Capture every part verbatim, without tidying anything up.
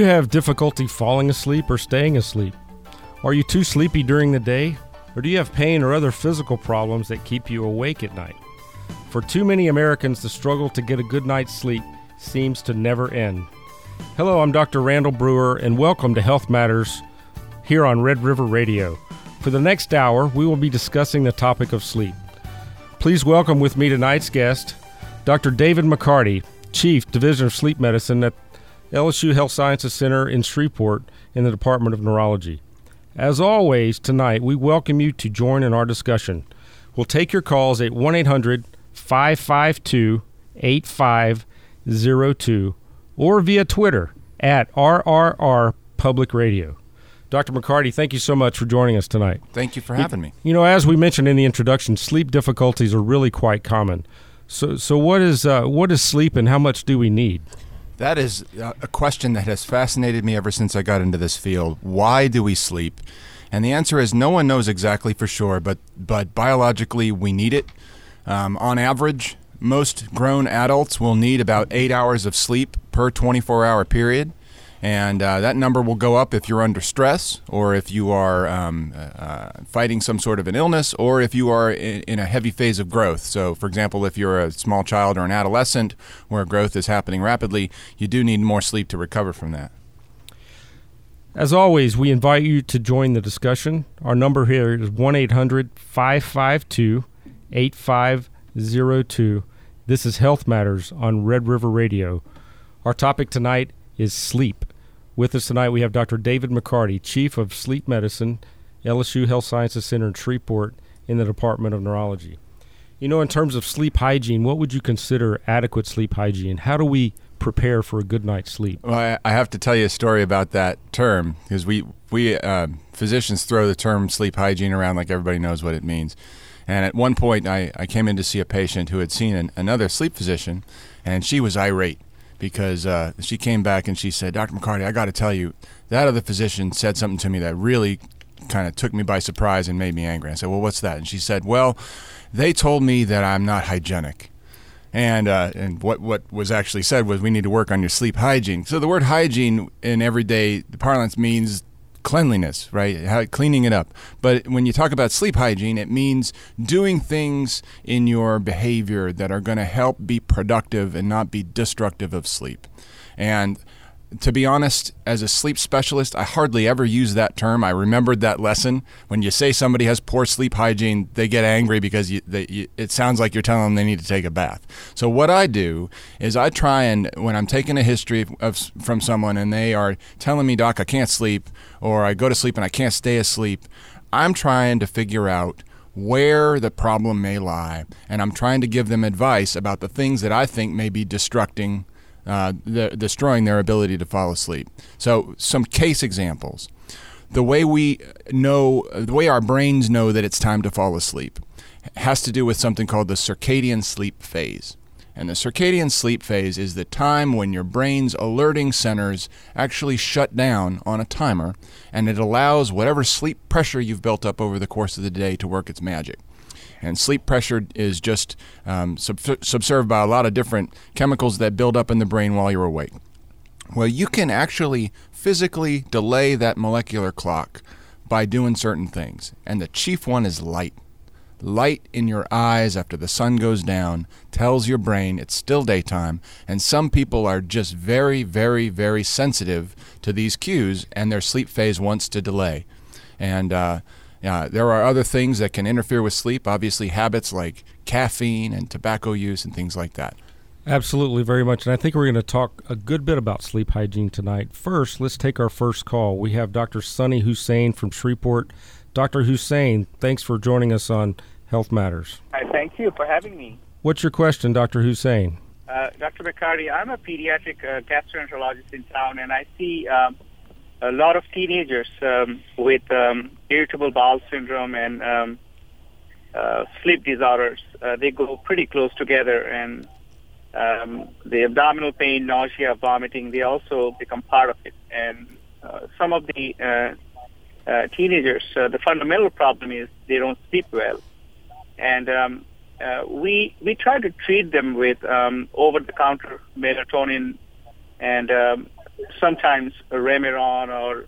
you have difficulty falling asleep or staying asleep? Are you too sleepy during the day? Or do you have pain or other physical problems that keep you awake at night? For too many Americans, the struggle to get a good night's sleep seems to never end. Hello, I'm Doctor Randall Brewer, and welcome to Health Matters here on Red River Radio. For the next hour, we will be discussing the topic of sleep. Please welcome with me tonight's guest, Doctor David McCarty, Chief, Division of Sleep Medicine at L S U Health Sciences Center in Shreveport in the Department of Neurology. As always, tonight, we welcome you to join in our discussion. We'll take your calls at one eight hundred five five two eight five zero two or via Twitter at R R R Public Radio. Doctor McCarty, thank you so much for joining us tonight. Thank you for having me. You know, as we mentioned in the introduction, sleep difficulties are really quite common. So, so what is uh, what is sleep, and how much do we need? That is a question that has fascinated me ever since I got into this field. Why do we sleep? And the answer is no one knows exactly for sure, but but biologically we need it. Um, on average, most grown adults will need about eight hours of sleep per twenty-four hour period. And uh, that number will go up if you're under stress, or if you are um, uh, fighting some sort of an illness, or if you are in, in a heavy phase of growth. So, for example, if you're a small child or an adolescent where growth is happening rapidly, you do need more sleep to recover from that. As always, we invite you to join the discussion. Our number here is one eight hundred five five two eight five zero two. This is Health Matters on Red River Radio. Our topic tonight is sleep. With us tonight, we have Doctor David McCarty, Chief of Sleep Medicine, L S U Health Sciences Center in Shreveport in the Department of Neurology. You know, in terms of sleep hygiene, what would you consider adequate sleep hygiene? How do we prepare for a good night's sleep? Well, I, I have to tell you a story about that term, because we, we uh, physicians throw the term sleep hygiene around like everybody knows what it means. And at one point, I, I came in to see a patient who had seen an, another sleep physician, and she was irate. Because uh, she came back and she said, Doctor McCarty, I got to tell you, that other physician said something to me that really kind of took me by surprise and made me angry. I said, well, what's that? And she said, well, they told me that I'm not hygienic. And uh, and what, what was actually said was we need to work on your sleep hygiene. So the word hygiene in everyday parlance means cleanliness, right? How, cleaning it up. But when you talk about sleep hygiene, it means doing things in your behavior that are going to help be productive and not be destructive of sleep. And to be honest, as a sleep specialist, I hardly ever use that term. I remembered that lesson. When you say somebody has poor sleep hygiene, they get angry because you, they, you, it sounds like you're telling them they need to take a bath. So what I do is I try and, when I'm taking a history of, from someone and they are telling me, Doc, I can't sleep, or I go to sleep and I can't stay asleep, I'm trying to figure out where the problem may lie, and I'm trying to give them advice about the things that I think may be destructing Uh, the, destroying their ability to fall asleep. So some case examples. The way we know, the way our brains know that it's time to fall asleep has to do with something called the circadian sleep phase. And the circadian sleep phase is the time when your brain's alerting centers actually shut down on a timer, and it allows whatever sleep pressure you've built up over the course of the day to work its magic. And sleep pressure is just um, sub- subserved by a lot of different chemicals that build up in the brain while you're awake. Well, you can actually physically delay that molecular clock by doing certain things. And the chief one is light. Light in your eyes after the sun goes down tells your brain it's still daytime. And some people are just very, very, very sensitive to these cues, and their sleep phase wants to delay. And uh Uh, there are other things that can interfere with sleep, obviously habits like caffeine and tobacco use and things like that. Absolutely, very much. And I think we're going to talk a good bit about sleep hygiene tonight. First, let's take our first call. We have Doctor Sunny Hussain from Shreveport. Doctor Hussain, thanks for joining us on Health Matters. Hi, thank you for having me. What's your question, Doctor Hussain? Uh, Doctor McCarty, I'm a pediatric uh, gastroenterologist in town, and I see um, a lot of teenagers um, with um, irritable bowel syndrome and um, uh, sleep disorders. Uh, they go pretty close together, and um, the abdominal pain, nausea, vomiting, they also become part of it. And uh, some of the uh, uh, teenagers, uh, the fundamental problem is they don't sleep well. And um, uh, we we try to treat them with um, over-the-counter melatonin and um, sometimes Remeron or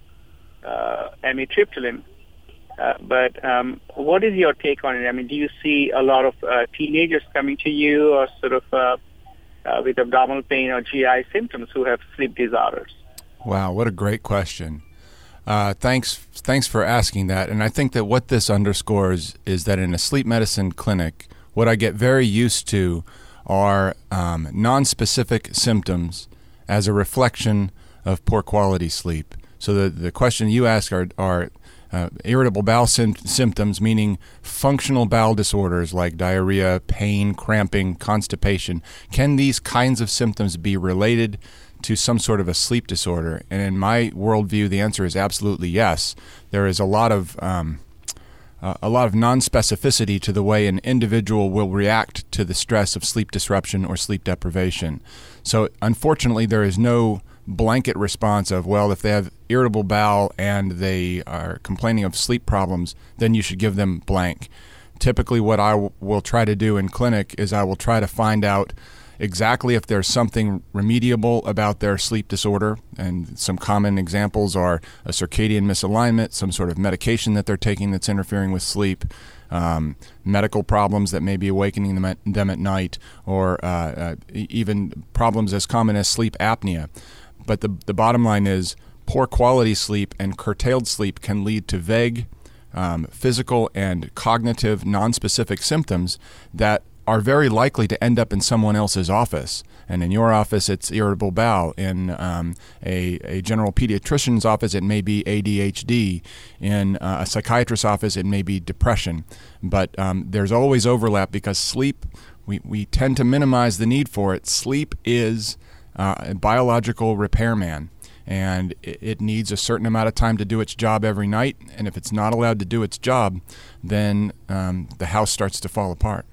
uh, amitriptyline. Uh, but um, what is your take on it? I mean, do you see a lot of uh, teenagers coming to you or sort of uh, uh, with abdominal pain or G I symptoms who have sleep disorders? Wow, what a great question. Uh, thanks thanks for asking that. And I think that what this underscores is that in a sleep medicine clinic, what I get very used to are um, nonspecific symptoms as a reflection of poor quality sleep. So the, the question you ask are, are Uh, irritable bowel sim- symptoms, meaning functional bowel disorders like diarrhea, pain, cramping, constipation. Can these kinds of symptoms be related to some sort of a sleep disorder? And in my worldview, the answer is absolutely yes. There is a lot of um, uh, a lot of non-specificity to the way an individual will react to the stress of sleep disruption or sleep deprivation. So unfortunately, there is no blanket response of, well, if they have irritable bowel and they are complaining of sleep problems, then you should give them blank. Typically what I w- will try to do in clinic is I will try to find out exactly if there's something remediable about their sleep disorder. And some common examples are a circadian misalignment, some sort of medication that they're taking that's interfering with sleep, um, medical problems that may be awakening them at, them at night, or uh, uh, even problems as common as sleep apnea. But the the bottom line is poor quality sleep and curtailed sleep can lead to vague um, physical and cognitive nonspecific symptoms that are very likely to end up in someone else's office. And in your office, it's irritable bowel. In um, a, a general pediatrician's office, it may be A D H D. In uh, a psychiatrist's office, it may be depression. But um, there's always overlap because sleep, we, we tend to minimize the need for it. Sleep is uh, a biological repairman, and it, it needs a certain amount of time to do its job every night. And if it's not allowed to do its job, then um, the house starts to fall apart.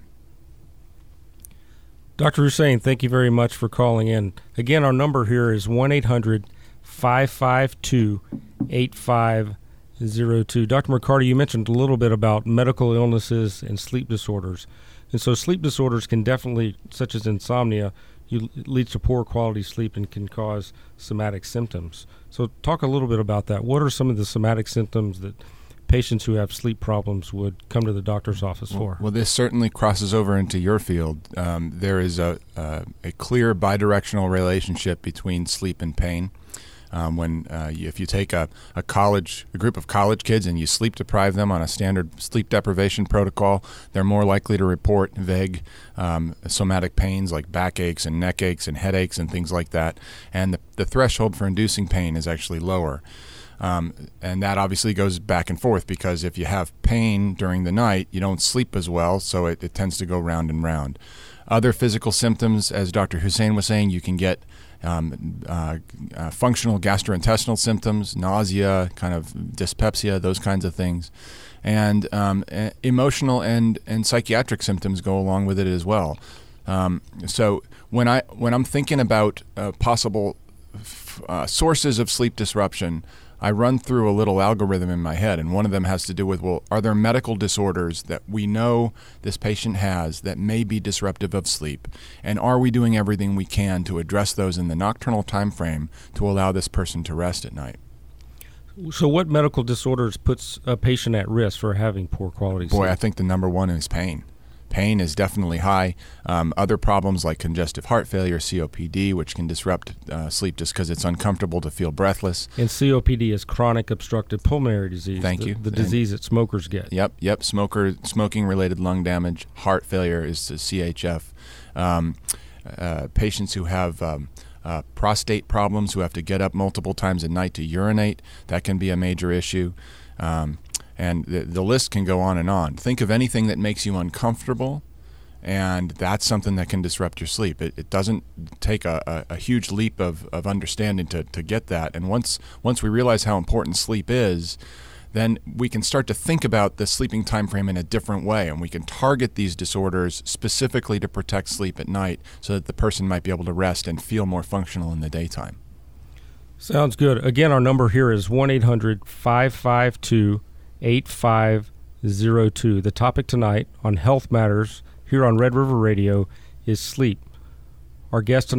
Doctor Hussain, thank you very much for calling in. Again, our number here is one eight hundred five five two eight five zero two. Doctor McCarty, you mentioned a little bit about medical illnesses and sleep disorders. And so sleep disorders can definitely, such as insomnia, you, it leads to poor quality sleep and can cause somatic symptoms. So talk a little bit about that. What are some of the somatic symptoms that patients who have sleep problems would come to the doctor's office for? Well, this certainly crosses over into your field. Um, there is a, a, a clear bidirectional relationship between sleep and pain. Um, when uh, you, if you take a, a college, a group of college kids and you sleep deprive them on a standard sleep deprivation protocol, they're more likely to report vague um, somatic pains like backaches and neck aches and headaches and things like that. And the, the threshold for inducing pain is actually lower. Um, and that obviously goes back and forth because if you have pain during the night, you don't sleep as well, so it, it tends to go round and round. Other physical symptoms, as Doctor Hussain was saying, you can get um, uh, uh, functional gastrointestinal symptoms, nausea, kind of dyspepsia, those kinds of things. And um, uh, emotional and, and psychiatric symptoms go along with it as well. Um, so when, I, when I'm thinking about uh, possible f- uh, sources of sleep disruption, I run through a little algorithm in my head, and one of them has to do with, well, are there medical disorders that we know this patient has that may be disruptive of sleep, and are we doing everything we can to address those in the nocturnal time frame to allow this person to rest at night? So what medical disorders puts a patient at risk for having poor quality sleep? Boy, I think the number one is pain. Pain is definitely high. Um, other problems like congestive heart failure, C O P D, which can disrupt uh, sleep just because it's uncomfortable to feel breathless. And C O P D is chronic obstructive pulmonary disease. Thank the, you. The And disease that smokers get. Yep, yep. Smoker, smoking-related lung damage. Heart failure is the C H F. Um, uh, patients who have um, uh, prostate problems, who have to get up multiple times a night to urinate, that can be a major issue. Um, And the, the list can go on and on. Think of anything that makes you uncomfortable, and that's something that can disrupt your sleep. It, it doesn't take a, a, a huge leap of, of understanding to, to get that. And once once we realize how important sleep is, then we can start to think about the sleeping time frame in a different way, and we can target these disorders specifically to protect sleep at night so that the person might be able to rest and feel more functional in the daytime. Sounds good. Again, our number here is one eight hundred five five two eight five zero two. The topic tonight on Health Matters here on Red River Radio is sleep. Our guest tonight,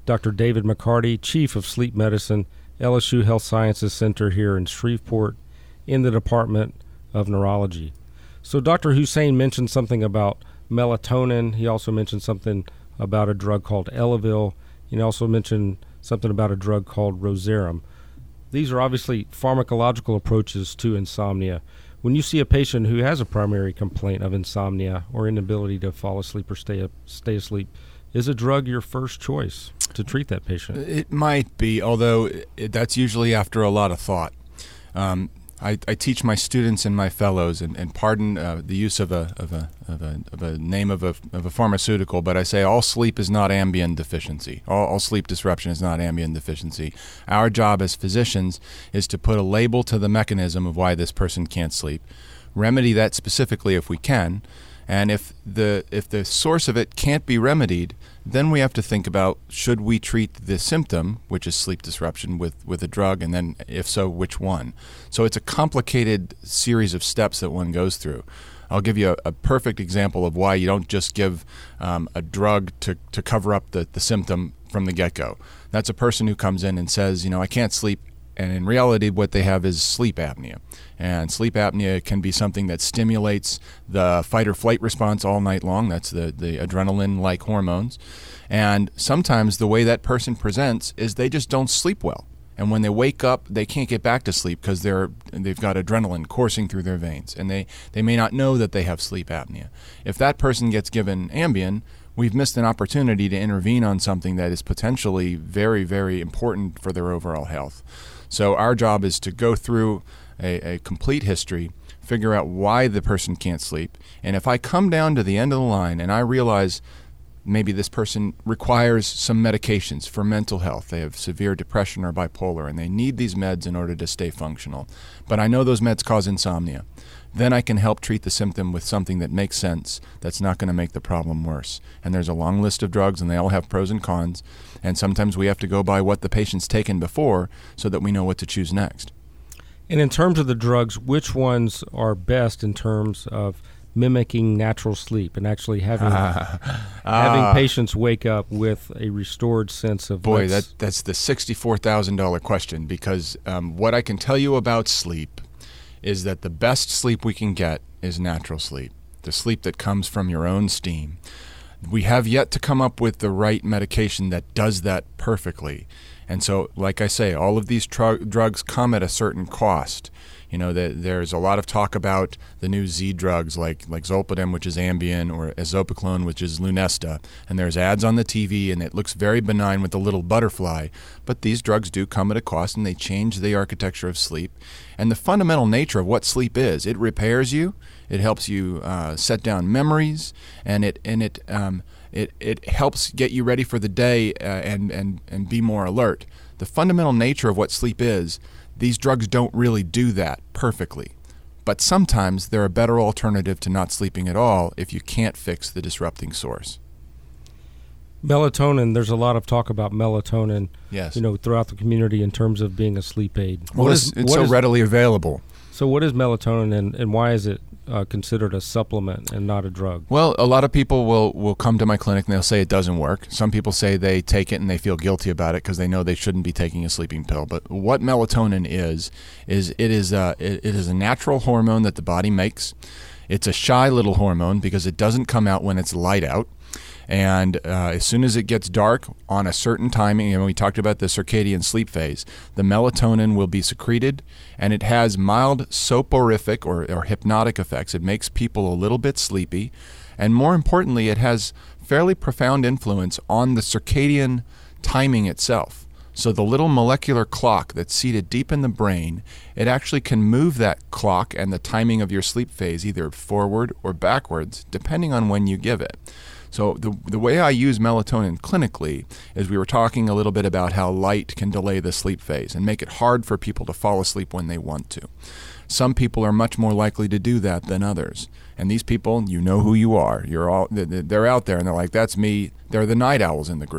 Doctor David McCarty, Chief of Sleep Medicine, L S U Health Sciences Center here in Shreveport in the Department of Neurology. So Doctor Hussain mentioned something about melatonin. He also mentioned something about a drug called Elavil. He also mentioned something about a drug called Roserum. These are obviously pharmacological approaches to insomnia. When you see a patient who has a primary complaint of insomnia or inability to fall asleep or stay up, stay asleep, is a drug your first choice to treat that patient? It might be, although it, that's usually after a lot of thought. Um, I, I teach my students and my fellows, and, and pardon uh, the use of a of a of a of a name of a of a pharmaceutical, but I say all sleep is not Ambien deficiency. All, all sleep disruption is not Ambien deficiency. Our job as physicians is to put a label to the mechanism of why this person can't sleep, remedy that specifically if we can, and if the if the source of it can't be remedied, then we have to think about, should we treat the symptom, which is sleep disruption, with, with a drug, and then if so, which one? So it's a complicated series of steps that one goes through. I'll give you a, a perfect example of why you don't just give um, a drug to, to cover up the, the symptom from the get-go. That's a person who comes in and says, you know, I can't sleep. And in reality, what they have is sleep apnea. And sleep apnea can be something that stimulates the fight or flight response all night long. That's the, the adrenaline-like hormones. And sometimes the way that person presents is they just don't sleep well. And when they wake up, they can't get back to sleep because they're they've got adrenaline coursing through their veins. And they, they may not know that they have sleep apnea. If that person gets given Ambien, we've missed an opportunity to intervene on something that is potentially very, very important for their overall health. So our job is to go through a, a complete history, figure out why the person can't sleep, and if I come down to the end of the line and I realize maybe this person requires some medications for mental health, they have severe depression or bipolar, and they need these meds in order to stay functional, but I know those meds cause insomnia, then I can help treat the symptom with something that makes sense, that's not going to make the problem worse. And there's a long list of drugs, and they all have pros and cons, and sometimes we have to go by what the patient's taken before so that we know what to choose next. And in terms of the drugs, which ones are best in terms of mimicking natural sleep and actually having uh, having uh, patients wake up with a restored sense of boy, that that's the sixty-four thousand dollars question, because um, what I can tell you about sleep is that the best sleep we can get is natural sleep, the sleep that comes from your own steam. We have yet to come up with the right medication that does that perfectly. And so, like I say, all of these tr- drugs come at a certain cost. You know, the, there's a lot of talk about the new Z drugs like, like Zolpidem, which is Ambien, or Azopiclone, which is Lunesta. And there's ads on the T V, and it looks very benign with the little butterfly. But these drugs do come at a cost, and they change the architecture of sleep. And the fundamental nature of what sleep is, it repairs you, it helps you uh, set down memories, and it and it um, it it helps get you ready for the day uh, and and and be more alert. The fundamental nature of what sleep is, these drugs don't really do that perfectly. But sometimes they're a better alternative to not sleeping at all if you can't fix the disrupting source. Melatonin, there's a lot of talk about melatonin, yes. you know, throughout the community in terms of being a sleep aid. Well, what it's, is, it's what so is, readily available. So what is melatonin, and, and why is it uh, considered a supplement and not a drug? Well, a lot of people will, will come to my clinic and they'll say it doesn't work. Some people say they take it and they feel guilty about it because they know they shouldn't be taking a sleeping pill. But what melatonin is, is it is a, it, it is a natural hormone that the body makes. It's a shy little hormone because it doesn't come out when it's light out. And uh, as soon as it gets dark on a certain timing, and we talked about the circadian sleep phase, the melatonin will be secreted, and it has mild soporific or, or hypnotic effects. It makes people a little bit sleepy, and more importantly, it has fairly profound influence on the circadian timing itself. So the little molecular clock that's seated deep in the brain, it actually can move that clock and the timing of your sleep phase either forward or backwards, depending on when you give it. So the the way I use melatonin clinically is, we were talking a little bit about how light can delay the sleep phase and make it hard for people to fall asleep when they want to. Some people are much more likely to do that than others. And these people, you know who you are. You're all they're out there, and they're like, that's me. They're the night owls in the group.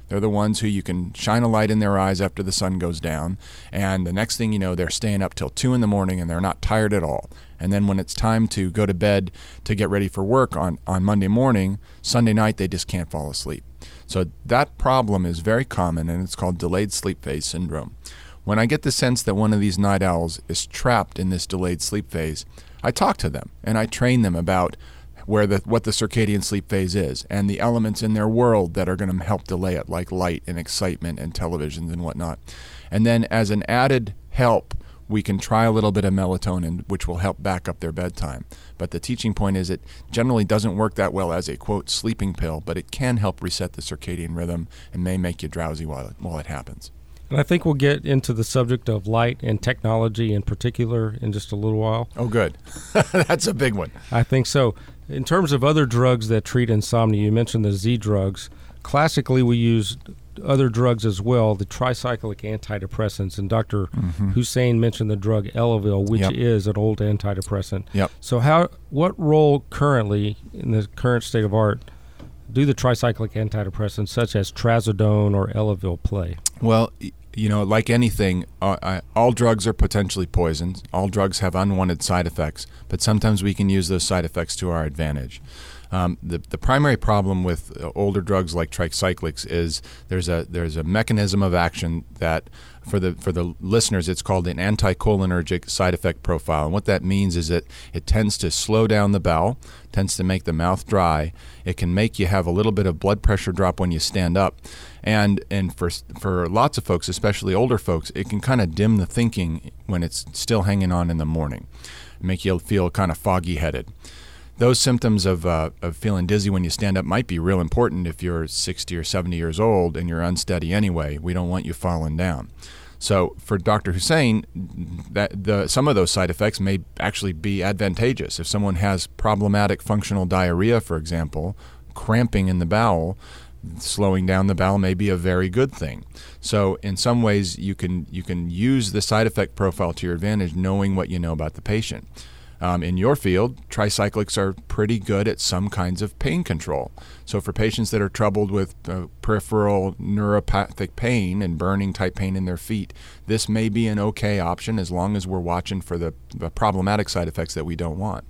They're the ones who you can shine a light in their eyes after the sun goes down, and the next thing you know, they're staying up till two in the morning and they're not tired at all. And then when it's time to go to bed to get ready for work on, on Monday morning, Sunday night, they just can't fall asleep. So that problem is very common, and it's called delayed sleep phase syndrome. When I get the sense that one of these night owls is trapped in this delayed sleep phase, I talk to them and I train them about where the what the circadian sleep phase is and the elements in their world that are going to help delay it, like light and excitement and televisions and whatnot. And then as an added help, we can try a little bit of melatonin, which will help back up their bedtime. But the teaching point is it generally doesn't work that well as a, quote, sleeping pill, but it can help reset the circadian rhythm and may make you drowsy while it, while it happens. And I think we'll get into the subject of light and technology in particular in just a little while. Oh, good. That's a big one. I think so. In terms of other drugs that treat insomnia, you mentioned the Z drugs. Classically, we use other drugs as well, the tricyclic antidepressants. And Doctor Mm-hmm. Hussain mentioned the drug Elavil, which yep. is an old antidepressant. Yep. So how, what role currently, in the current state of art, do the tricyclic antidepressants such as Trazodone or Elavil play? Well, you know, like anything, uh, I, all drugs are potentially poisons. All drugs have unwanted side effects, but sometimes we can use those side effects to our advantage. Um, the the primary problem with uh, older drugs like tricyclics is there's a there's a mechanism of action that for the for the listeners it's called an anticholinergic side effect profile. And what that means is that it tends to slow down the bowel, tends to make the mouth dry. It can make you have a little bit of blood pressure drop when you stand up. And and for for lots of folks, especially older folks, it can kind of dim the thinking when it's still hanging on in the morning, make you feel kind of foggy-headed. Those symptoms of uh, of feeling dizzy when you stand up might be real important if you're sixty or seventy years old and you're unsteady anyway. We don't want you falling down. So for Doctor Hussain, that the some of those side effects may actually be advantageous. If someone has problematic functional diarrhea, for example, cramping in the bowel, slowing down the bowel may be a very good thing. So in some ways, you can you can use the side effect profile to your advantage, knowing what you know about the patient. Um, in your field, tricyclics are pretty good at some kinds of pain control. So for patients that are troubled with uh, peripheral neuropathic pain and burning type pain in their feet, this may be an okay option as long as we're watching for the, the problematic side effects that we don't want.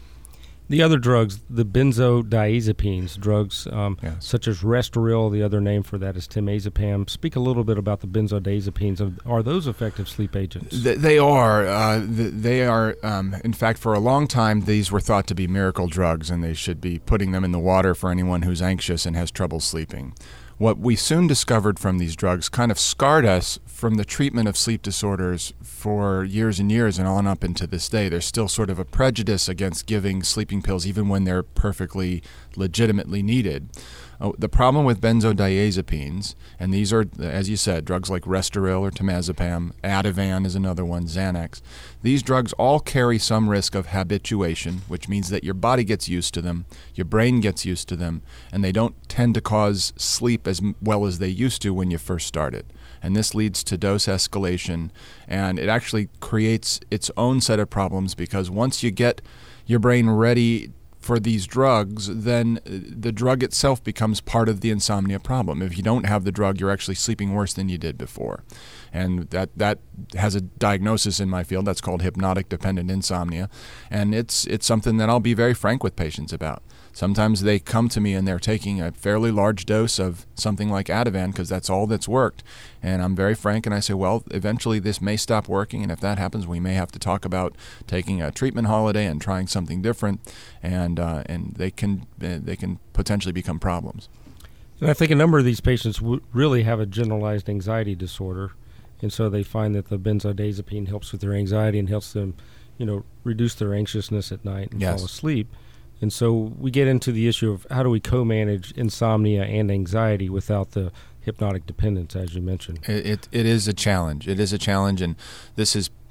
The other drugs, the benzodiazepines, drugs um, yes. such as Restoril, the other name for that is temazepam. Speak a little bit about the benzodiazepines. Are those effective sleep agents? They are. Uh, they are. Um, in fact, for a long time, these were thought to be miracle drugs, and they should be putting them in the water for anyone who's anxious and has trouble sleeping. What we soon discovered from these drugs kind of scarred us from the treatment of sleep disorders for years and years and on up into this day. There's still sort of a prejudice against giving sleeping pills even when they're perfectly legitimately needed. Uh, the problem with benzodiazepines, and these are, as you said, drugs like Restoril or temazepam, Ativan is another one, Xanax. These drugs all carry some risk of habituation, which means that your body gets used to them, your brain gets used to them, and they don't tend to cause sleep as well as they used to when you first started. And this leads to dose escalation, and it actually creates its own set of problems because once you get your brain ready for these drugs, then the drug itself becomes part of the insomnia problem. If you don't have the drug, you're actually sleeping worse than you did before. And that, that has a diagnosis in my field that's called hypnotic-dependent insomnia. And it's it's something that I'll be very frank with patients about. Sometimes they come to me and they're taking a fairly large dose of something like Ativan because that's all that's worked. And I'm very frank and I say, well, eventually this may stop working. And if that happens, we may have to talk about taking a treatment holiday and trying something different. And uh, and they can uh, they can potentially become problems. And I think a number of these patients w- really have a generalized anxiety disorder. And so they find that the benzodiazepine helps with their anxiety and helps them, you know, reduce their anxiousness at night and yes. fall asleep. And so we get into the issue of how do we co-manage insomnia and anxiety without the hypnotic dependence, as you mentioned. It, it it is a challenge. It is a challenge, and this is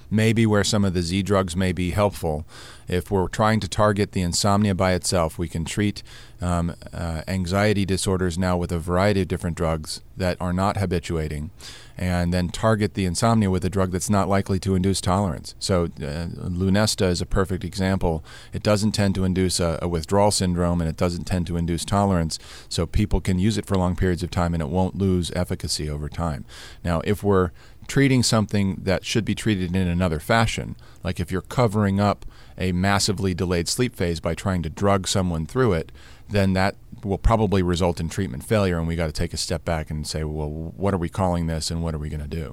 may be where some of the Z drugs may be helpful. If we're trying to target the insomnia by itself, we can treat um, uh, anxiety disorders now with a variety of different drugs that are not habituating, and then target the insomnia with a drug that's not likely to induce tolerance. So uh, Lunesta is a perfect example. It doesn't tend to induce a, a withdrawal syndrome, and it doesn't tend to induce tolerance, so people can use it for long periods of time and it won't lose efficacy over time. Now, if we're treating something that should be treated in another fashion, like if you're covering up a massively delayed sleep phase by trying to drug someone through it, then that will probably result in treatment failure, and we got to take a step back and say, well, what are we calling this and what are we going to do?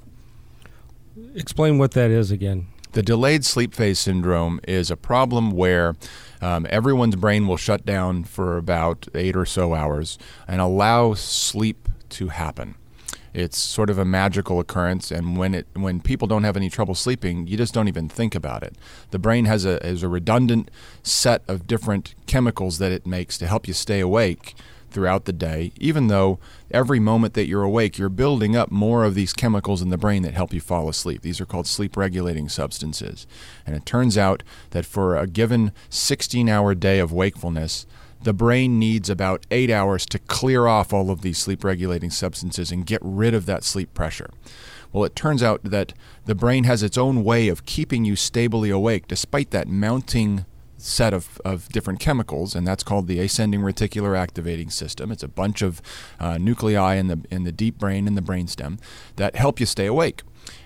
Explain what that is again. The delayed sleep phase syndrome is a problem where um, everyone's brain will shut down for about eight or so hours and allow sleep to happen. It's sort of a magical occurrence, and when it when people don't have any trouble sleeping, you just don't even think about it. The brain has a has a redundant set of different chemicals that it makes to help you stay awake throughout the day, even though every moment that you're awake, you're building up more of these chemicals in the brain that help you fall asleep. These are called sleep-regulating substances. And it turns out that for a given sixteen-hour day of wakefulness, the brain needs about eight hours to clear off all of these sleep-regulating substances and get rid of that sleep pressure. Well, it turns out that the brain has its own way of keeping you stably awake despite that mounting set of, of different chemicals, and that's called the ascending reticular activating system. It's a bunch of uh, nuclei in the in the deep brain and the brainstem that help you stay awake.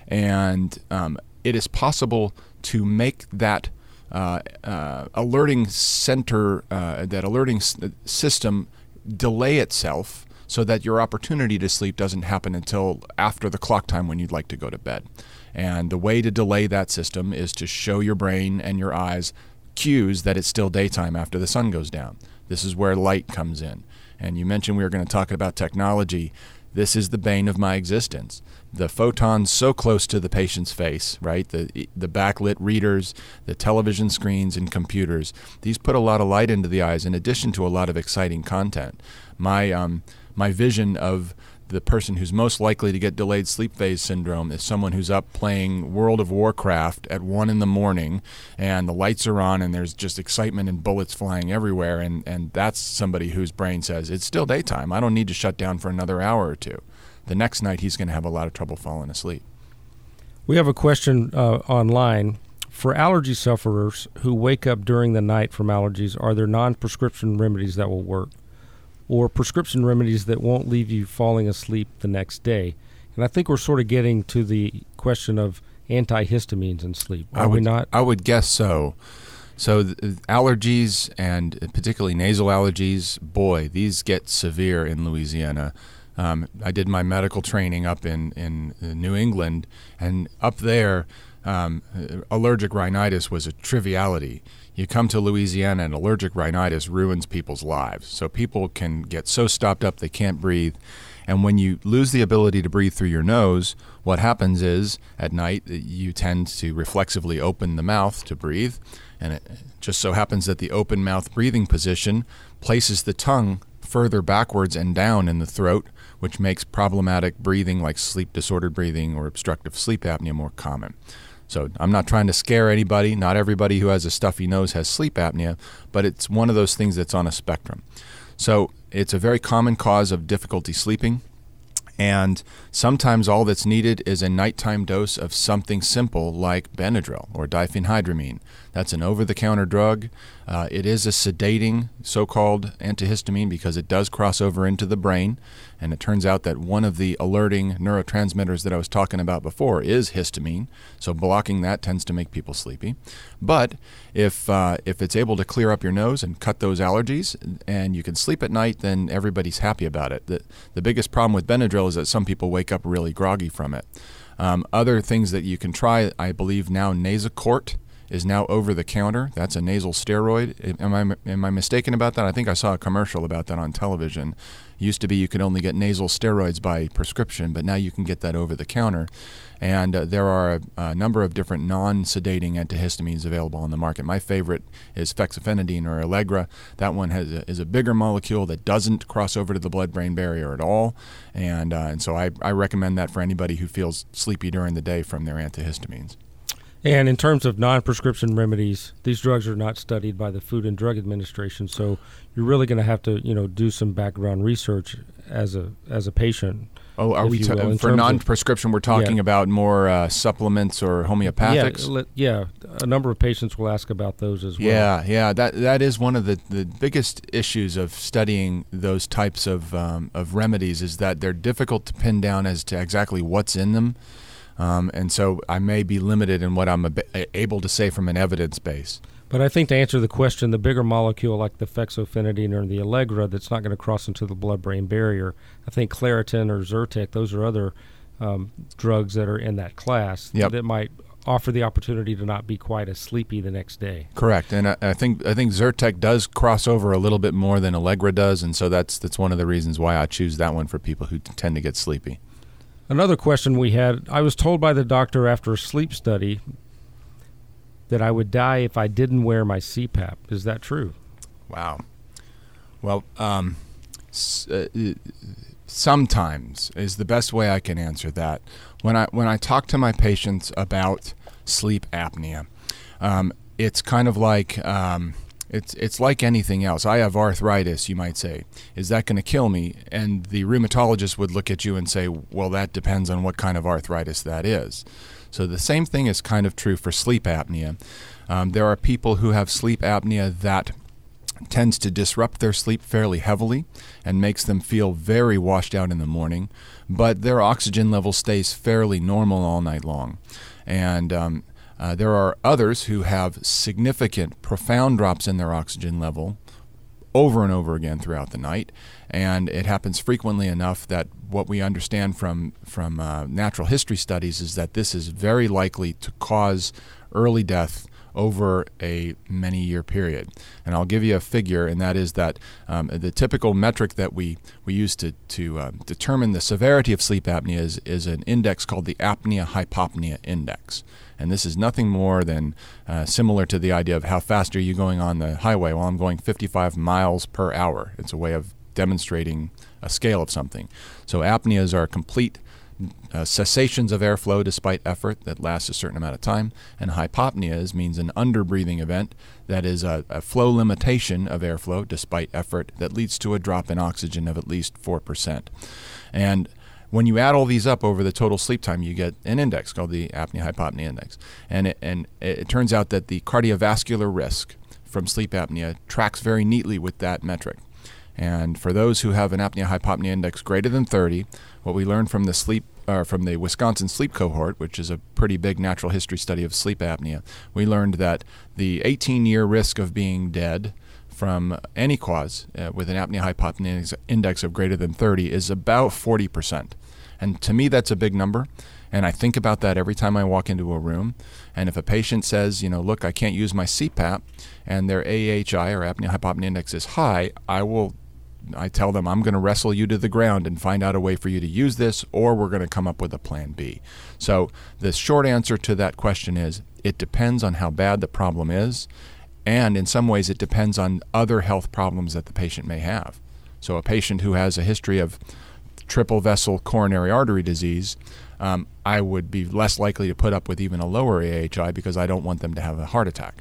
And um, it is possible to make that Uh, uh, alerting center, uh, that alerting s- system delay itself so that your opportunity to sleep doesn't happen until after the clock time when you'd like to go to bed. And the way to delay that system is to show your brain and your eyes cues that it's still daytime after the sun goes down. This is where light comes in. And you mentioned we were going to talk about technology. This is the bane of my existence. The photons so close to the patient's face, right? The the backlit readers, the television screens and computers. These put a lot of light into the eyes in addition to a lot of exciting content. My um my vision of the person who's most likely to get delayed sleep phase syndrome is someone who's up playing World of Warcraft at one in the morning and the lights are on and there's just excitement and bullets flying everywhere, and, and that's somebody whose brain says, it's still daytime. I don't need to shut down for another hour or two. The next night he's going to have a lot of trouble falling asleep. We have a question uh, online. For allergy sufferers who wake up during the night from allergies, are there non-prescription remedies that will work? Or prescription remedies that won't leave you falling asleep the next day? And I think we're sort of getting to the question of antihistamines in sleep. Are I would, we not? I would guess so. So th- allergies, and particularly nasal allergies, boy, these get severe in Louisiana. Um, I did my medical training up in, in New England, and up there, um, allergic rhinitis was a triviality. You come to Louisiana and allergic rhinitis ruins people's lives. So people can get so stopped up they can't breathe. And when you lose the ability to breathe through your nose, what happens is at night you tend to reflexively open the mouth to breathe. And it just so happens that the open mouth breathing position places the tongue further backwards and down in the throat, which makes problematic breathing like sleep disordered breathing or obstructive sleep apnea more common. So I'm not trying to scare anybody. Not everybody who has a stuffy nose has sleep apnea, but it's one of those things that's on a spectrum. So it's a very common cause of difficulty sleeping, and sometimes all that's needed is a nighttime dose of something simple like Benadryl or diphenhydramine. That's an over-the-counter drug. Uh, it is a sedating, so-called antihistamine, because it does cross over into the brain, and it turns out that one of the alerting neurotransmitters that I was talking about before is histamine, so blocking that tends to make people sleepy. But if uh, if it's able to clear up your nose and cut those allergies, and you can sleep at night, then everybody's happy about it. The, the biggest problem with Benadryl is that some people wake up really groggy from it. Um, other things that you can try, I believe now Nasacort is now over the counter. That's a nasal steroid. Am I am I mistaken about that? I think I saw a commercial about that on television. It used to be you could only get nasal steroids by prescription, but now you can get that over the counter. And uh, there are a, a number of different non-sedating antihistamines available on the market. My favorite is fexofenadine or Allegra. That one has a, is a bigger molecule that doesn't cross over to the blood-brain barrier at all. And, uh, and so I, I recommend that for anybody who feels sleepy during the day from their antihistamines. And in terms of non-prescription remedies, these drugs are not studied by the Food and Drug Administration, so you're really going to have to, you know, do some background research as a as a patient. Oh, are we ta- will, for non-prescription? Of, we're talking yeah. about more uh, supplements or homeopathics. Yeah, yeah, a number of patients will ask about those as well. Yeah, yeah, that that is one of the, the biggest issues of studying those types of um, of remedies is that they're difficult to pin down as to exactly what's in them. Um, and so I may be limited in what I'm ab- able to say from an evidence base. But I think to answer the question, the bigger molecule like the fexofenadine or the Allegra that's not going to cross into the blood-brain barrier, I think Claritin or Zyrtec, those are other um, drugs that are in that class yep. that might offer the opportunity to not be quite as sleepy the next day. Correct, and I, I think I think Zyrtec does cross over a little bit more than Allegra does, and so that's that's one of the reasons why I choose that one for people who t- tend to get sleepy. Another question we had, I was told by the doctor after a sleep study that I would die if I didn't wear my C PAP. Is that true? Wow. Well, um, s- uh, sometimes is the best way I can answer that. When I when I talk to my patients about sleep apnea, um, it's kind of like um, it's it's like anything else. I have arthritis, you might say. Is that going to kill me? And the rheumatologist would look at you and say, well, that depends on what kind of arthritis that is. So the same thing is kind of true for sleep apnea. Um, there are people who have sleep apnea that tends to disrupt their sleep fairly heavily and makes them feel very washed out in the morning, but their oxygen level stays fairly normal all night long. And um, uh, there are others who have significant, profound drops in their oxygen level over and over again throughout the night, and it happens frequently enough that what we understand from from uh, natural history studies is that this is very likely to cause early death over a many-year period. And I'll give you a figure, and that is that um, the typical metric that we, we use to, to uh, determine the severity of sleep apnea is, is an index called the apnea-hypopnea index. And this is nothing more than uh, similar to the idea of how fast are you going on the highway. Well, I'm going fifty-five miles per hour. It's a way of demonstrating a scale of something. So apneas are complete Uh, cessations of airflow despite effort that lasts a certain amount of time, and hypopneas means an underbreathing event that is a, a flow limitation of airflow despite effort that leads to a drop in oxygen of at least four percent. And when you add all these up over the total sleep time, you get an index called the apnea-hypopnea index. And it, and it turns out that the cardiovascular risk from sleep apnea tracks very neatly with that metric. And for those who have an apnea-hypopnea index greater than thirty, what we learned from the sleep uh, from the Wisconsin sleep cohort, which is a pretty big natural history study of sleep apnea, we learned that the eighteen-year risk of being dead from any cause uh, with an apnea-hypopnea index of greater than thirty is about forty percent. And to me, that's a big number. And I think about that every time I walk into a room. And if a patient says, you know, look, I can't use my C PAP, and their A H I or apnea-hypopnea index is high, I will I tell them I'm going to wrestle you to the ground and find out a way for you to use this, or we're going to come up with a plan B. So the short answer to that question is it depends on how bad the problem is, and in some ways it depends on other health problems that the patient may have. So a patient who has a history of triple vessel coronary artery disease, um, I would be less likely to put up with even a lower A H I because I don't want them to have a heart attack.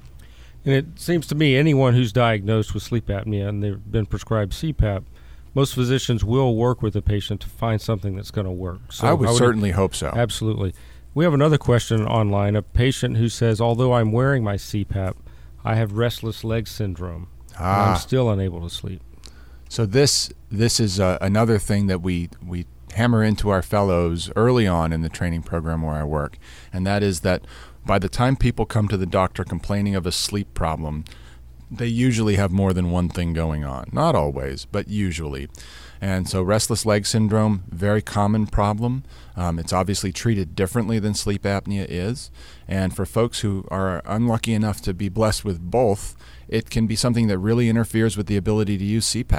And it seems to me anyone who's diagnosed with sleep apnea and they've been prescribed C PAP, most physicians will work with the patient to find something that's going to work. So I would, I would certainly hope so. Absolutely. We have another question online, a patient who says, although I'm wearing my C PAP, I have restless leg syndrome. Ah. And I'm still unable to sleep. So this this is uh, another thing that we, we hammer into our fellows early on in the training program where I work, and that is that by the time people come to the doctor complaining of a sleep problem, they usually have more than one thing going on. Not always, but usually. And so restless leg syndrome, very common problem. Um, it's obviously treated differently than sleep apnea is. And for folks who are unlucky enough to be blessed with both, it can be something that really interferes with the ability to use C PAP.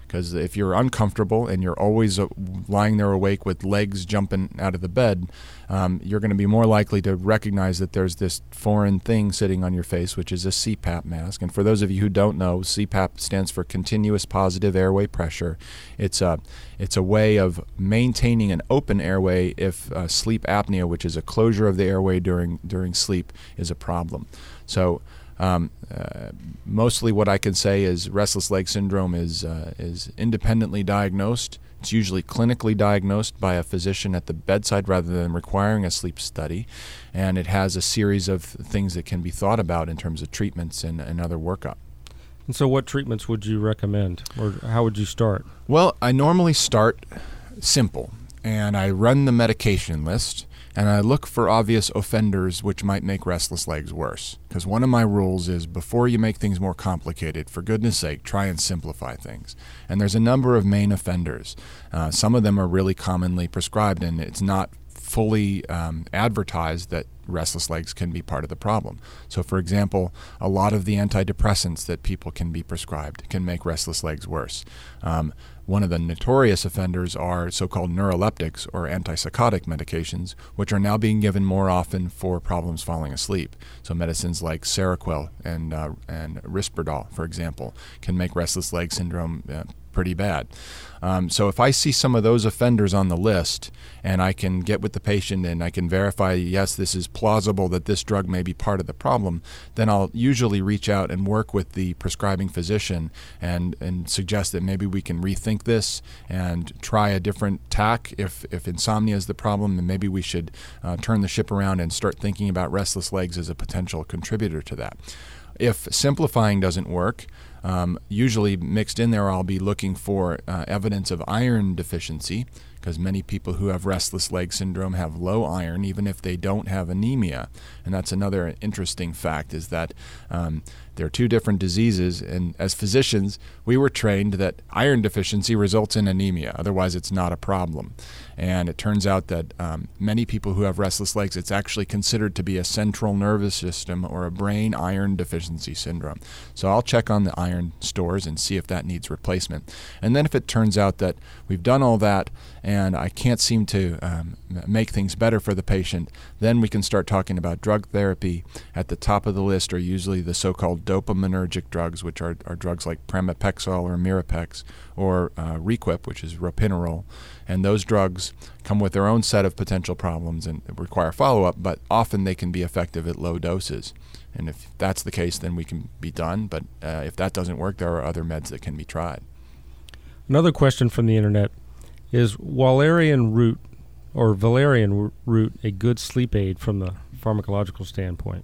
Because if you're uncomfortable and you're always uh, lying there awake with legs jumping out of the bed, um, you're going to be more likely to recognize that there's this foreign thing sitting on your face, which is a C PAP mask. And for those of you who don't know, C PAP stands for Continuous Positive Airway Pressure. It's a, it's a way of maintaining an open airway if uh, sleep apnea, which is a closure of the airway during, during sleep, is a problem. So Um, uh, mostly what I can say is restless leg syndrome is uh, is independently diagnosed. It's usually clinically diagnosed by a physician at the bedside rather than requiring a sleep study. And it has a series of things that can be thought about in terms of treatments and, and other workup. And so what treatments would you recommend, or how would you start? Well, I normally start simple, and I run the medication list. And I look for obvious offenders which might make restless legs worse. Because one of my rules is before you make things more complicated, for goodness sake, try and simplify things. And there's a number of main offenders. Uh, some of them are really commonly prescribed, and it's not fully um, advertised that restless legs can be part of the problem. So, for example, a lot of the antidepressants that people can be prescribed can make restless legs worse. Um, One of the notorious offenders are so-called neuroleptics or antipsychotic medications, which are now being given more often for problems falling asleep. So medicines like Seroquel and uh, and Risperdal, for example, can make restless leg syndrome uh, pretty bad. Um, so if I see some of those offenders on the list and I can get with the patient and I can verify, yes, this is plausible that this drug may be part of the problem, then I'll usually reach out and work with the prescribing physician and, and suggest that maybe we can rethink this and try a different tack. If, if insomnia is the problem, then maybe we should uh, turn the ship around and start thinking about restless legs as a potential contributor to that. If simplifying doesn't work, um, usually mixed in there I'll be looking for uh, evidence of iron deficiency, because many people who have restless leg syndrome have low iron even if they don't have anemia. And that's another interesting fact, is that um, there are two different diseases, and as physicians we were trained that iron deficiency results in anemia, otherwise it's not a problem. And it turns out that um, many people who have restless legs, it's actually considered to be a central nervous system or a brain iron deficiency syndrome. So I'll check on the iron stores and see if that needs replacement. And then if it turns out that we've done all that and I can't seem to um, make things better for the patient, then we can start talking about drug therapy. At the top of the list are usually the so-called dopaminergic drugs, which are, are drugs like pramipexole or Mirapex, or uh, Requip, which is ropinirole. And those drugs come with their own set of potential problems and require follow-up, but often they can be effective at low doses. And if that's the case, then we can be done. But uh, if that doesn't work, there are other meds that can be tried. Another question from the internet: is valerian root or valerian root a good sleep aid from the pharmacological standpoint?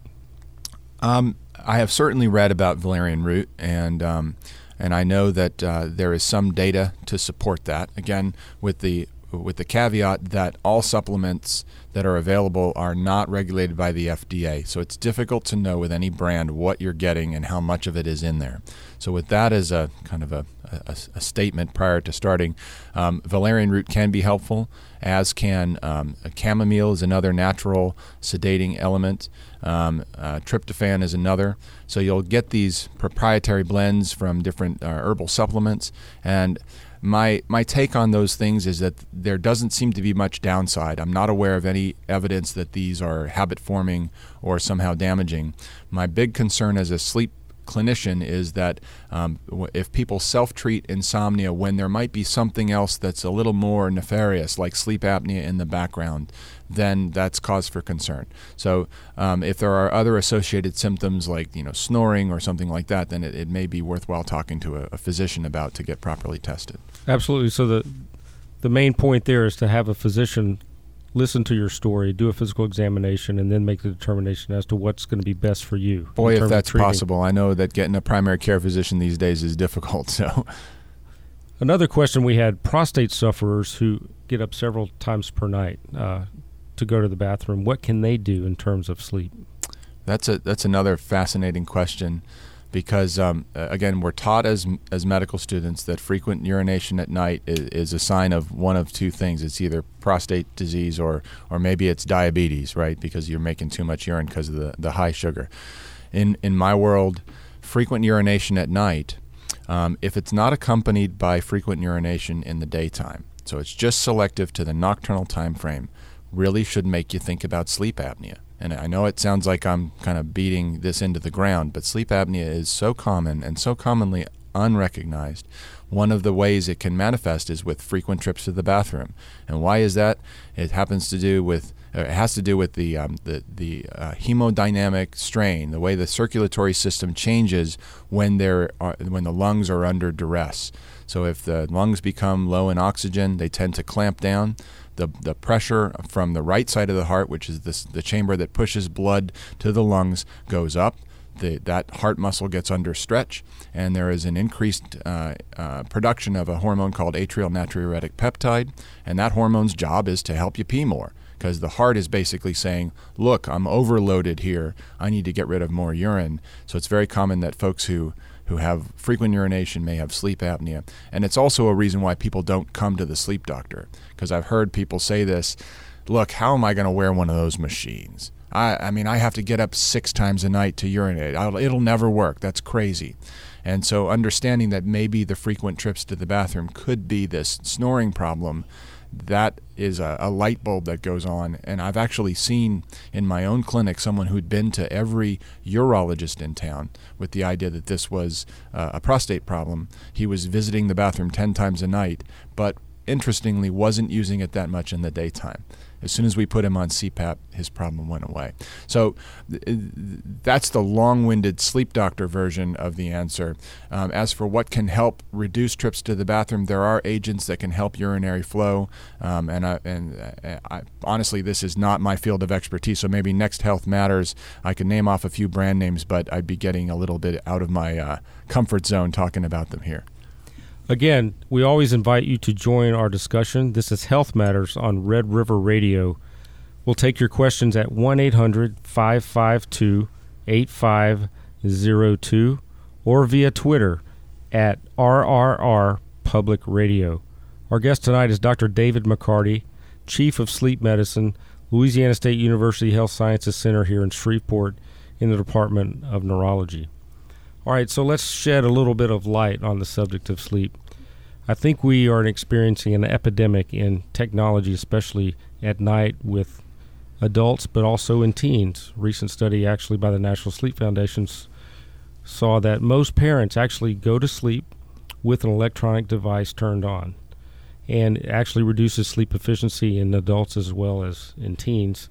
Um, I have certainly read about valerian root, and um, and I know that uh, there is some data to support that. Again, with the with the caveat that all supplements that are available are not regulated by the F D A. So it's difficult to know with any brand what you're getting and how much of it is in there. So with that as a kind of a, a, a statement prior to starting, um, valerian root can be helpful, as can um, chamomile is another natural sedating element. Um, uh, tryptophan is another. So you'll get these proprietary blends from different uh, herbal supplements, and My my take on those things is that there doesn't seem to be much downside. I'm not aware of any evidence that these are habit-forming or somehow damaging. My big concern as a sleep clinician is that um, if people self-treat insomnia when there might be something else that's a little more nefarious, like sleep apnea in the background, then that's cause for concern. So um, if there are other associated symptoms like you know snoring or something like that, then it, it may be worthwhile talking to a, a physician about to get properly tested. Absolutely. So the the main point there is to have a physician listen to your story, do a physical examination, and then make the determination as to what's going to be best for you. Boy, if that's possible. I know that getting a primary care physician these days is difficult. So, another question we had: prostate sufferers who get up several times per night uh, to go to the bathroom. What can they do in terms of sleep? That's a that's another fascinating question. Because, um, again, we're taught as as medical students that frequent urination at night is, is a sign of one of two things. It's either prostate disease or or maybe it's diabetes, right? Because you're making too much urine because of the, the high sugar. In in my world, frequent urination at night um, if it's not accompanied by frequent urination in the daytime, so it's just selective to the nocturnal time frame, really should make you think about sleep apnea. And I know it sounds like I'm kind of beating this into the ground, but sleep apnea is so common and so commonly unrecognized. One of the ways it can manifest is with frequent trips to the bathroom. And why is that? It happens to do with it has to do with the um, the the uh, hemodynamic strain, the way the circulatory system changes when there are, when the lungs are under duress. So if the lungs become low in oxygen, they tend to clamp down. The the pressure from the right side of the heart, which is this, the chamber that pushes blood to the lungs, goes up. The, that heart muscle gets under stretch, and there is an increased uh, uh, production of a hormone called atrial natriuretic peptide, and that hormone's job is to help you pee more, because the heart is basically saying, look, I'm overloaded here, I need to get rid of more urine. So it's very common that folks who, who have frequent urination may have sleep apnea, and it's also a reason why people don't come to the sleep doctor, because I've heard people say this, look, how am I going to wear one of those machines? I, I mean, I have to get up six times a night to urinate. I'll, it'll never work. That's crazy. And so understanding that maybe the frequent trips to the bathroom could be this snoring problem, that is a, a light bulb that goes on. And I've actually seen in my own clinic someone who'd been to every urologist in town with the idea that this was uh, a prostate problem. He was visiting the bathroom ten times a night, but interestingly wasn't using it that much in the daytime. As soon as we put him on C PAP, his problem went away. So th- that's the long-winded sleep doctor version of the answer. Um, as for what can help reduce trips to the bathroom, there are agents that can help urinary flow. Um, and I, and I, honestly, this is not my field of expertise, so maybe Next Health Matters, I could name off a few brand names, but I'd be getting a little bit out of my uh, comfort zone talking about them here. Again, we always invite you to join our discussion. This is Health Matters on Red River Radio. We'll take your questions at one eight hundred five five two eight five zero two or via Twitter at R R R Public Radio. Our guest tonight is Doctor David McCarty, Chief of Sleep Medicine, Louisiana State University Health Sciences Center here in Shreveport in the Department of Neurology. All right, so let's shed a little bit of light on the subject of sleep. I think we are experiencing an epidemic in technology, especially at night with adults, but also in teens. A recent study actually by the National Sleep Foundation saw that most parents actually go to sleep with an electronic device turned on, and it actually reduces sleep efficiency in adults as well as in teens.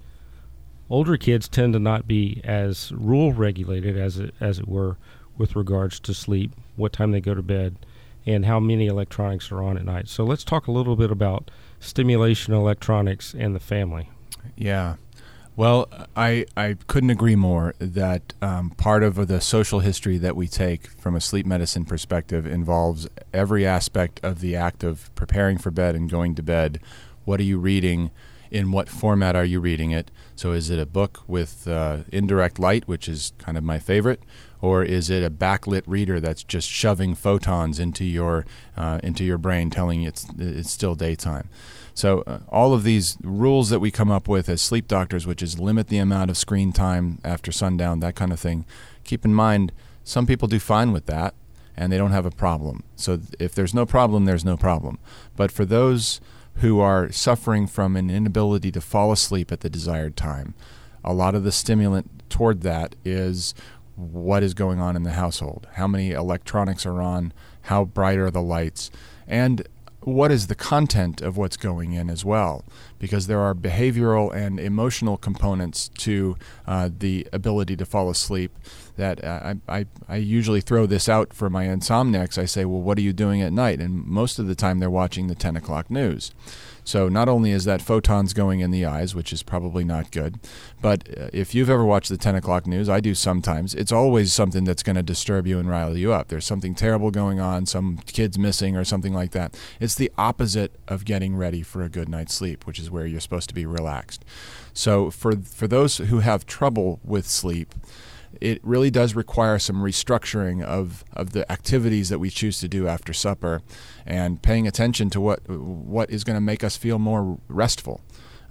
Older kids tend to not be as rule regulated, as it, as it were, with regards to sleep, what time they go to bed, and how many electronics are on at night. So let's talk a little bit about stimulation electronics and the family. Yeah. Well, I I couldn't agree more that um, part of the social history that we take from a sleep medicine perspective involves every aspect of the act of preparing for bed and going to bed. What are you reading? In what format are you reading it? So is it a book with uh, indirect light, which is kind of my favorite, or is it a backlit reader that's just shoving photons into your uh, into your brain, telling you it's it's still daytime? So uh, all of these rules that we come up with as sleep doctors, which is limit the amount of screen time after sundown, that kind of thing. Keep in mind, some people do fine with that, and they don't have a problem. So if there's no problem, there's no problem. But for those who are suffering from an inability to fall asleep at the desired time, a lot of the stimulant toward that is what is going on in the household, how many electronics are on, how bright are the lights, and what is the content of what's going in as well, because there are behavioral and emotional components to uh, the ability to fall asleep that uh, I, I, I usually throw this out for my insomniacs. I say, well, what are you doing at night? And most of the time they're watching the ten o'clock news. So not only is that photons going in the eyes, which is probably not good, but if you've ever watched the ten o'clock news, I do sometimes, it's always something that's going to disturb you and rile you up. There's something terrible going on, some kid's missing or something like that. It's the opposite of getting ready for a good night's sleep, which is where you're supposed to be relaxed. So for for those who have trouble with sleep, it really does require some restructuring of, of the activities that we choose to do after supper and paying attention to what what is going to make us feel more restful.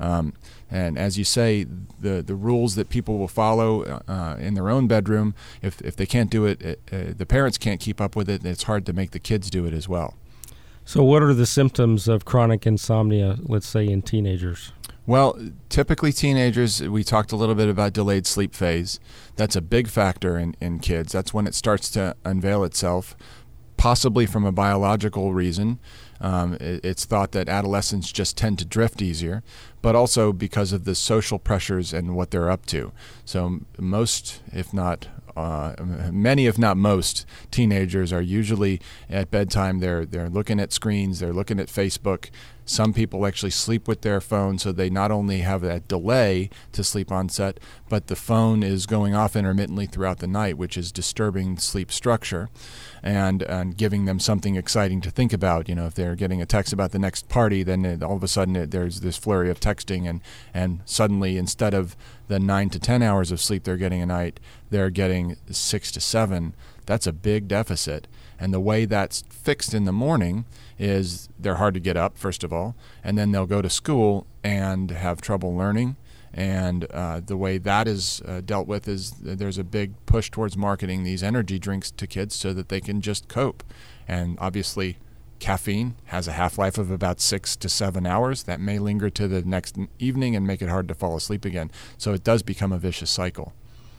Um, and as you say, the the rules that people will follow uh, in their own bedroom, if if they can't do it, it uh, the parents can't keep up with it, it's hard to make the kids do it as well. So what are the symptoms of chronic insomnia, let's say, in teenagers? Well, typically teenagers, we talked a little bit about delayed sleep phase. That's a big factor in, in kids. That's when it starts to unveil itself, possibly from a biological reason. Um, it, it's thought that adolescents just tend to drift easier, but also because of the social pressures and what they're up to. So most, if not uh, many, if not most, teenagers are usually at bedtime. They're they're looking at screens. They're looking at Facebook. Some people actually sleep with their phone, so they not only have that delay to sleep onset, but the phone is going off intermittently throughout the night, which is disturbing sleep structure and, and giving them something exciting to think about. You know, if they're getting a text about the next party, then it, all of a sudden it, there's this flurry of texting, and, and suddenly instead of the nine to ten hours of sleep they're getting a night, they're getting six to seven. That's a big deficit. And the way that's fixed in the morning is they're hard to get up, first of all, and then they'll go to school and have trouble learning. And uh, the way that is uh, dealt with is there's a big push towards marketing these energy drinks to kids so that they can just cope. And obviously, caffeine has a half-life of about six to seven hours. That may linger to the next evening and make it hard to fall asleep again. So it does become a vicious cycle.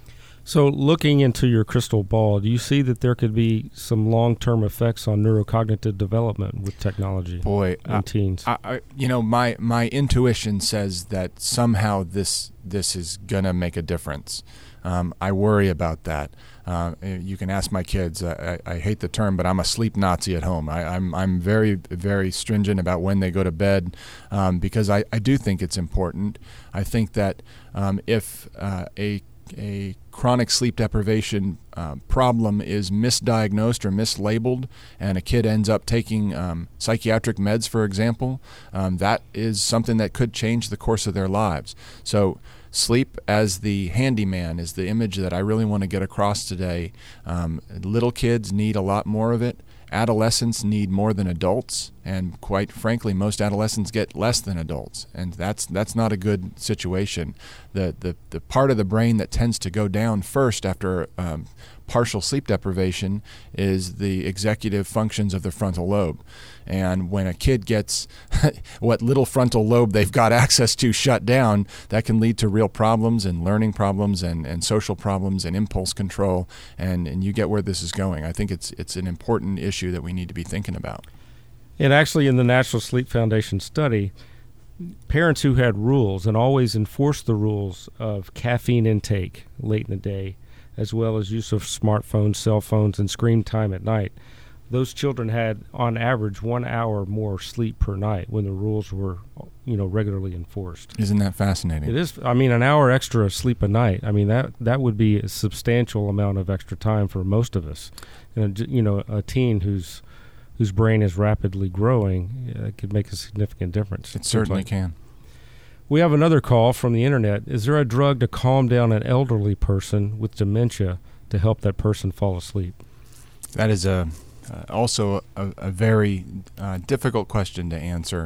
So looking into your crystal ball, do you see that there could be some long-term effects on neurocognitive development with technology Boy, in uh, teens? I, I, you know, my, my intuition says that somehow this this is going to make a difference. Um, I worry about that. Uh, you can ask my kids. I, I, I hate the term, but I'm a sleep Nazi at home. I, I'm I'm very, very stringent about when they go to bed um, because I, I do think it's important. I think that um, if uh, a a chronic sleep deprivation uh, problem is misdiagnosed or mislabeled, and a kid ends up taking um, psychiatric meds, for example, um, that is something that could change the course of their lives. So sleep as the handyman is the image that I really want to get across today. Um, little kids need a lot more of it. Adolescents need more than adults, and quite frankly, most adolescents get less than adults, and that's that's not a good situation. The the, the part of the brain that tends to go down first after um, partial sleep deprivation is the executive functions of the frontal lobe. And when a kid gets what little frontal lobe they've got access to shut down, that can lead to real problems and learning problems and, and social problems and impulse control. And, and you get where this is going. I think it's it's an important issue that we need to be thinking about. And actually, in the National Sleep Foundation study, parents who had rules and always enforced the rules of caffeine intake late in the day, as well as use of smartphones, cell phones, and screen time at night, those children had, on average, one hour more sleep per night when the rules were, you know, regularly enforced. Isn't that fascinating? It is. I mean, an hour extra sleep a night. I mean, that that would be a substantial amount of extra time for most of us. And, you know, a teen whose whose brain is rapidly growing, uh, could make a significant difference. It certainly like. can. We have another call from the internet. Is there a drug to calm down an elderly person with dementia to help that person fall asleep? That is a uh, also a, a very uh, difficult question to answer.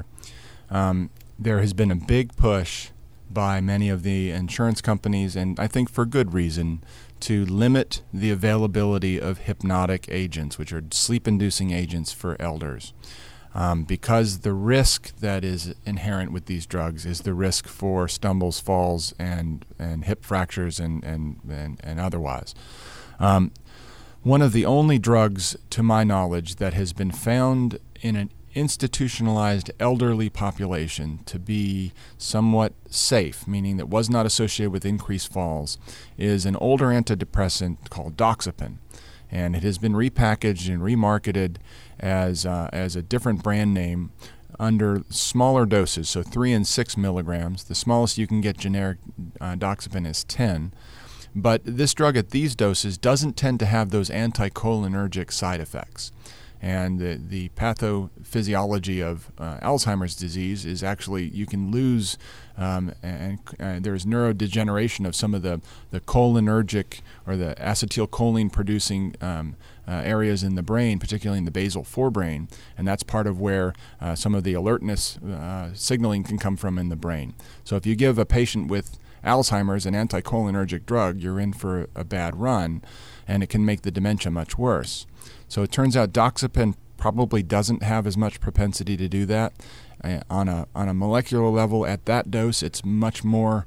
Um, there has been a big push by many of the insurance companies, and I think for good reason, to limit the availability of hypnotic agents, which are sleep-inducing agents for elders. Um, because the risk that is inherent with these drugs is the risk for stumbles, falls, and, and hip fractures and, and, and, and otherwise. Um, one of the only drugs, to my knowledge, that has been found in an institutionalized elderly population to be somewhat safe, meaning that was not associated with increased falls, is an older antidepressant called Doxepin. And it has been repackaged and remarketed as uh, as a different brand name under smaller doses, so three and six milligrams. The smallest you can get generic uh, Doxepin is ten. But this drug at these doses doesn't tend to have those anticholinergic side effects. And the, the pathophysiology of uh, Alzheimer's disease is actually you can lose um, and uh, there's neurodegeneration of some of the, the cholinergic or the acetylcholine producing um, uh, areas in the brain, particularly in the basal forebrain, and that's part of where uh, some of the alertness uh, signaling can come from in the brain. So if you give a patient with Alzheimer's an anticholinergic drug, you're in for a bad run, and it can make the dementia much worse. So it turns out doxepin probably doesn't have as much propensity to do that. Uh, on a on a molecular level, at that dose, it's much more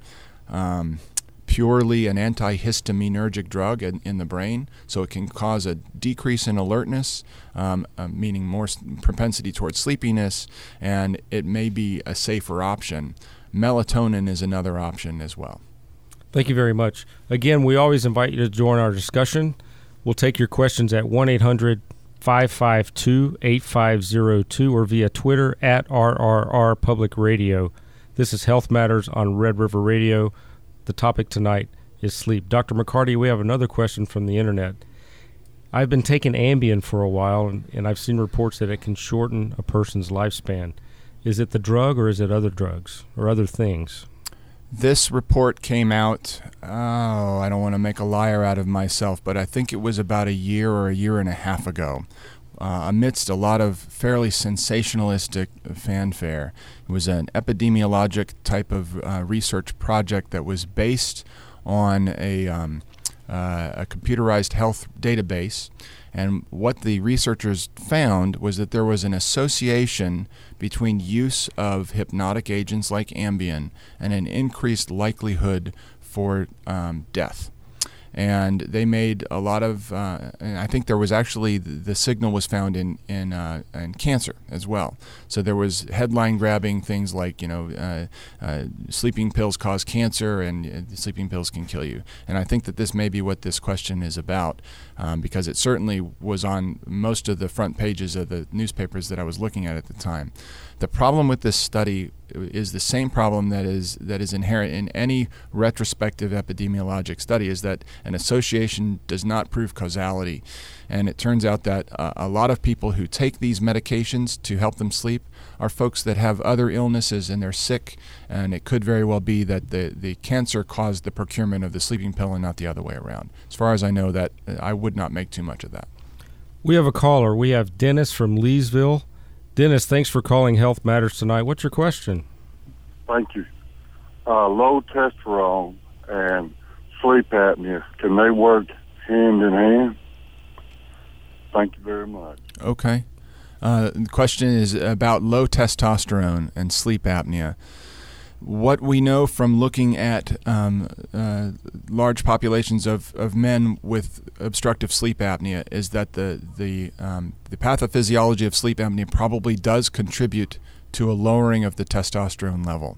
um, purely an antihistaminergic drug in, in the brain, so it can cause a decrease in alertness, um, uh, meaning more s- propensity towards sleepiness, and it may be a safer option. Melatonin is another option as well. Thank you very much. Again, we always invite you to join our discussion. We'll take your questions at one eight hundred five five two eight five zero two or via Twitter at R R R Public Radio. This is Health Matters on Red River Radio. The topic tonight is sleep. Doctor McCarty, we have another question from the internet. I've been taking Ambien for a while, and, and I've seen reports that it can shorten a person's lifespan. Is it the drug or is it other drugs or other things? This report came out, oh, I don't want to make a liar out of myself, but I think it was about a year or a year and a half ago, uh, amidst a lot of fairly sensationalistic fanfare. It was an epidemiologic type of uh, research project that was based on a, um, uh, a computerized health database. And what the researchers found was that there was an association between use of hypnotic agents like Ambien and an increased likelihood for um, death. And they made a lot of, uh, and I think there was actually, the, the signal was found in in, uh, in cancer as well. So there was headline grabbing things like, you know, uh, uh, sleeping pills cause cancer and uh, sleeping pills can kill you. And I think that this may be what this question is about, um, because it certainly was on most of the front pages of the newspapers that I was looking at at the time. The problem with this study is the same problem that is that is inherent in any retrospective epidemiologic study, is that an association does not prove causality. And it turns out that uh, a lot of people who take these medications to help them sleep are folks that have other illnesses and they're sick, and it could very well be that the, the cancer caused the procurement of the sleeping pill and not the other way around. As far as I know, that I would not make too much of that. We have a caller. We have Dennis from Leesville. Dennis, thanks for calling Health Matters tonight. What's your question? Thank you. Uh, low testosterone and sleep apnea, can they work hand in hand? Thank you very much. Okay. Uh, the question is about low testosterone and sleep apnea. What we know from looking at um, uh, large populations of, of men with obstructive sleep apnea is that the the um, the pathophysiology of sleep apnea probably does contribute to a lowering of the testosterone level,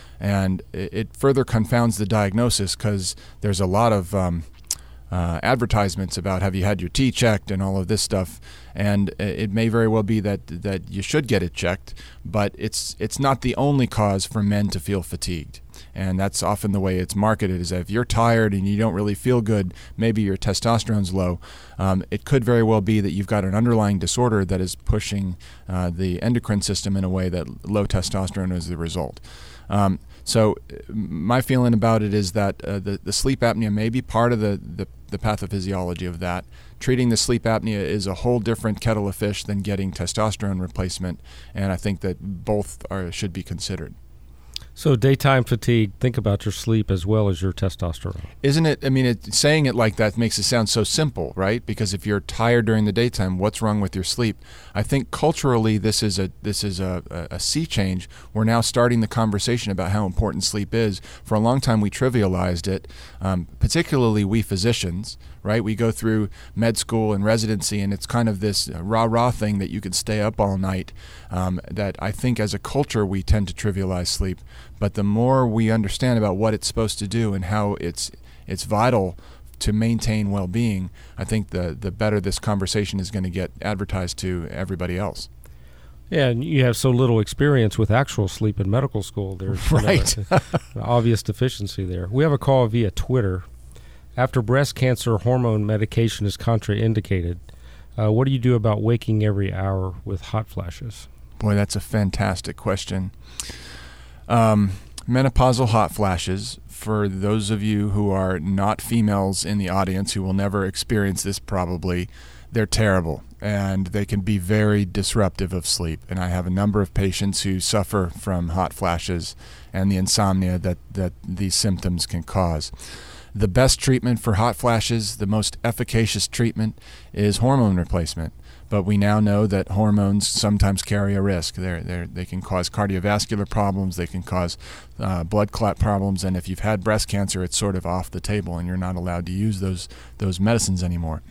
and it, it further confounds the diagnosis because there's a lot of um, uh, advertisements about have you had your T checked and all of this stuff, and it may very well be that that you should get it checked, but it's it's not the only cause for men to feel fatigued. And that's often the way it's marketed, is that if you're tired and you don't really feel good, maybe your testosterone's low. Um, it could very well be that you've got an underlying disorder that is pushing uh, the endocrine system in a way that low testosterone is the result. Um, so my feeling about it is that uh, the, the sleep apnea may be part of the, the, the pathophysiology of that. Treating the sleep apnea is a whole different kettle of fish than getting testosterone replacement, and I think that both are, should be considered. So daytime fatigue, think about your sleep as well as your testosterone. Isn't it? I mean, it, saying it like that makes it sound so simple, right? Because if you're tired during the daytime, what's wrong with your sleep? I think culturally this is a this is a, a, a sea change. We're now starting the conversation about how important sleep is. For a long time we trivialized it, um, particularly we physicians, right? We go through med school and residency, and it's kind of this rah-rah thing that you can stay up all night, um, that I think as a culture we tend to trivialize sleep. But the more we understand about what it's supposed to do and how it's it's vital to maintain well-being, I think the, the better this conversation is going to get advertised to everybody else. Yeah, and you have so little experience with actual sleep in medical school. There's right. an obvious deficiency there. We have a call via Twitter. After breast cancer, hormone medication is contraindicated. Uh, what do you do about waking every hour with hot flashes? Boy, that's a fantastic question. Um, menopausal hot flashes, for those of you who are not females in the audience who will never experience this probably, they're terrible, and they can be very disruptive of sleep. And I have a number of patients who suffer from hot flashes and the insomnia that, that these symptoms can cause. The best treatment for hot flashes, the most efficacious treatment, is hormone replacement. But we now know that hormones sometimes carry a risk. They're, they're, they can cause cardiovascular problems, they can cause uh, blood clot problems, and if you've had breast cancer, it's sort of off the table and you're not allowed to use those, those medicines anymore.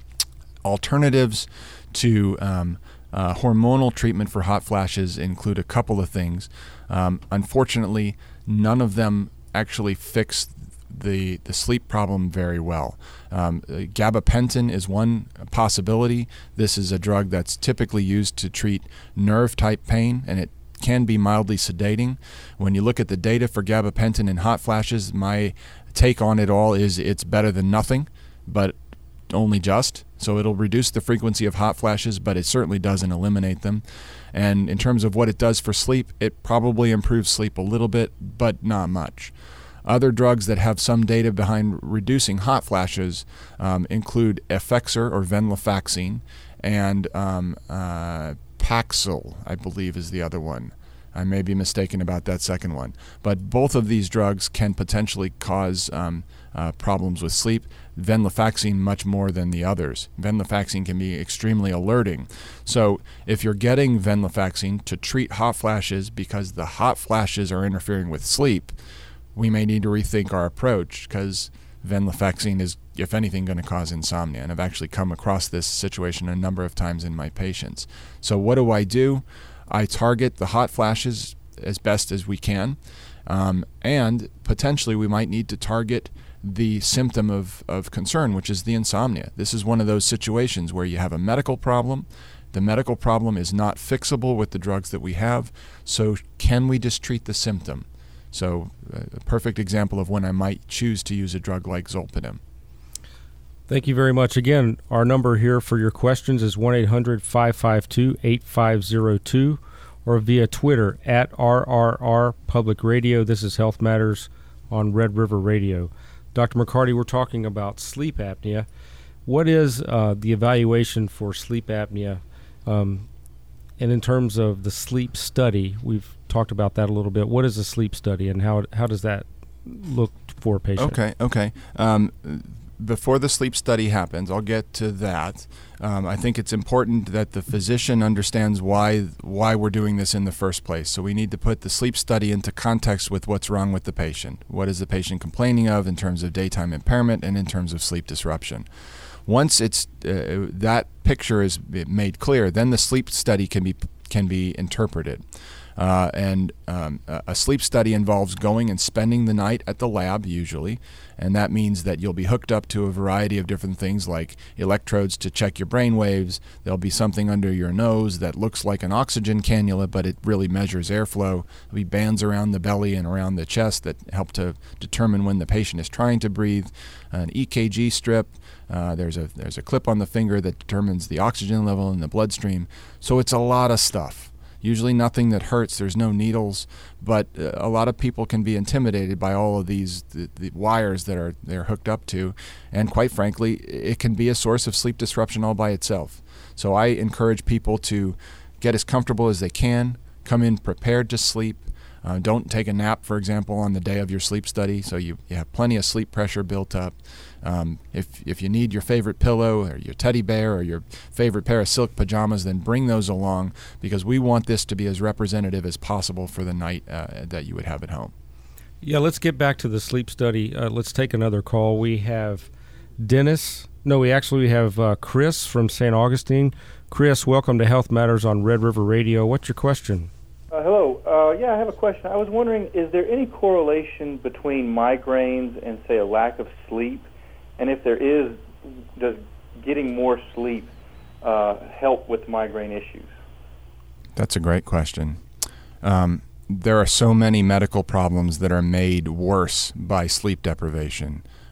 Alternatives to um, uh, hormonal treatment for hot flashes include a couple of things. Um, unfortunately, none of them actually fix the the sleep problem very well. Um, gabapentin is one possibility. This is a drug that's typically used to treat nerve-type pain, and it can be mildly sedating. When you look at the data for gabapentin in hot flashes, my take on it all is it's better than nothing, but only just. So it'll reduce the frequency of hot flashes, but it certainly doesn't eliminate them. And in terms of what it does for sleep, it probably improves sleep a little bit, but not much. Other drugs that have some data behind reducing hot flashes um, include Effexor or venlafaxine and um, uh, Paxil, I believe is the other one. I may be mistaken about that second one. But both of these drugs can potentially cause um, uh, problems with sleep. Venlafaxine much more than the others. Venlafaxine can be extremely alerting. So if you're getting venlafaxine to treat hot flashes because the hot flashes are interfering with sleep, we may need to rethink our approach, because venlafaxine is, if anything, going to cause insomnia. And I've actually come across this situation a number of times in my patients. So what do I do? I target the hot flashes as best as we can, um, and potentially we might need to target the symptom of, of concern, which is the insomnia. This is one of those situations where you have a medical problem. The medical problem is not fixable with the drugs that we have, so can we just treat the symptom? So a perfect example of when I might choose to use a drug like Zolpidem. Thank you very much. Again, our number here for your questions is one eight hundred five five two eight five zero two or via Twitter at R R R Public Radio. This is Health Matters on Red River Radio. Doctor McCarty, we're talking about sleep apnea. What is uh, the evaluation for sleep apnea? Um, and in terms of the sleep study, we've talked about that a little bit. What is a sleep study, and how how does that look for a patient? Okay, okay. Um, before the sleep study happens, I'll get to that. Um, I think it's important that the physician understands why why we're doing this in the first place. So we need to put the sleep study into context with what's wrong with the patient. What is the patient complaining of in terms of daytime impairment and in terms of sleep disruption? Once it's uh, that picture is made clear, then the sleep study can be can be interpreted. Uh, and um, a sleep study involves going and spending the night at the lab, usually, and that means that you'll be hooked up to a variety of different things like electrodes to check your brain waves. There'll be something under your nose that looks like an oxygen cannula, but it really measures airflow. There'll be bands around the belly and around the chest that help to determine when the patient is trying to breathe. An E K G strip. Uh, there's a there's a clip on the finger that determines the oxygen level in the bloodstream. So it's a lot of stuff. Usually nothing that hurts. There's no needles, but uh, a lot of people can be intimidated by all of these the, the wires that are they're hooked up to, and quite frankly, it can be a source of sleep disruption all by itself. So I encourage people to get as comfortable as they can, come in prepared to sleep. Uh, don't take a nap, for example, on the day of your sleep study, so you, you have plenty of sleep pressure built up. Um, if if you need your favorite pillow or your teddy bear or your favorite pair of silk pajamas, then bring those along, because we want this to be as representative as possible for the night uh, that you would have at home. Yeah, let's get back to the sleep study. Uh, let's take another call. We have Dennis. No, we actually have uh, Chris from Saint Augustine. Chris, welcome to Health Matters on Red River Radio. What's your question? Uh, hello. Uh, yeah, I have a question. I was wondering, is there any correlation between migraines and, say, a lack of sleep? And if there is, does getting more sleep uh, help with migraine issues? That's a great question. Um, there are so many medical problems that are made worse by sleep deprivation.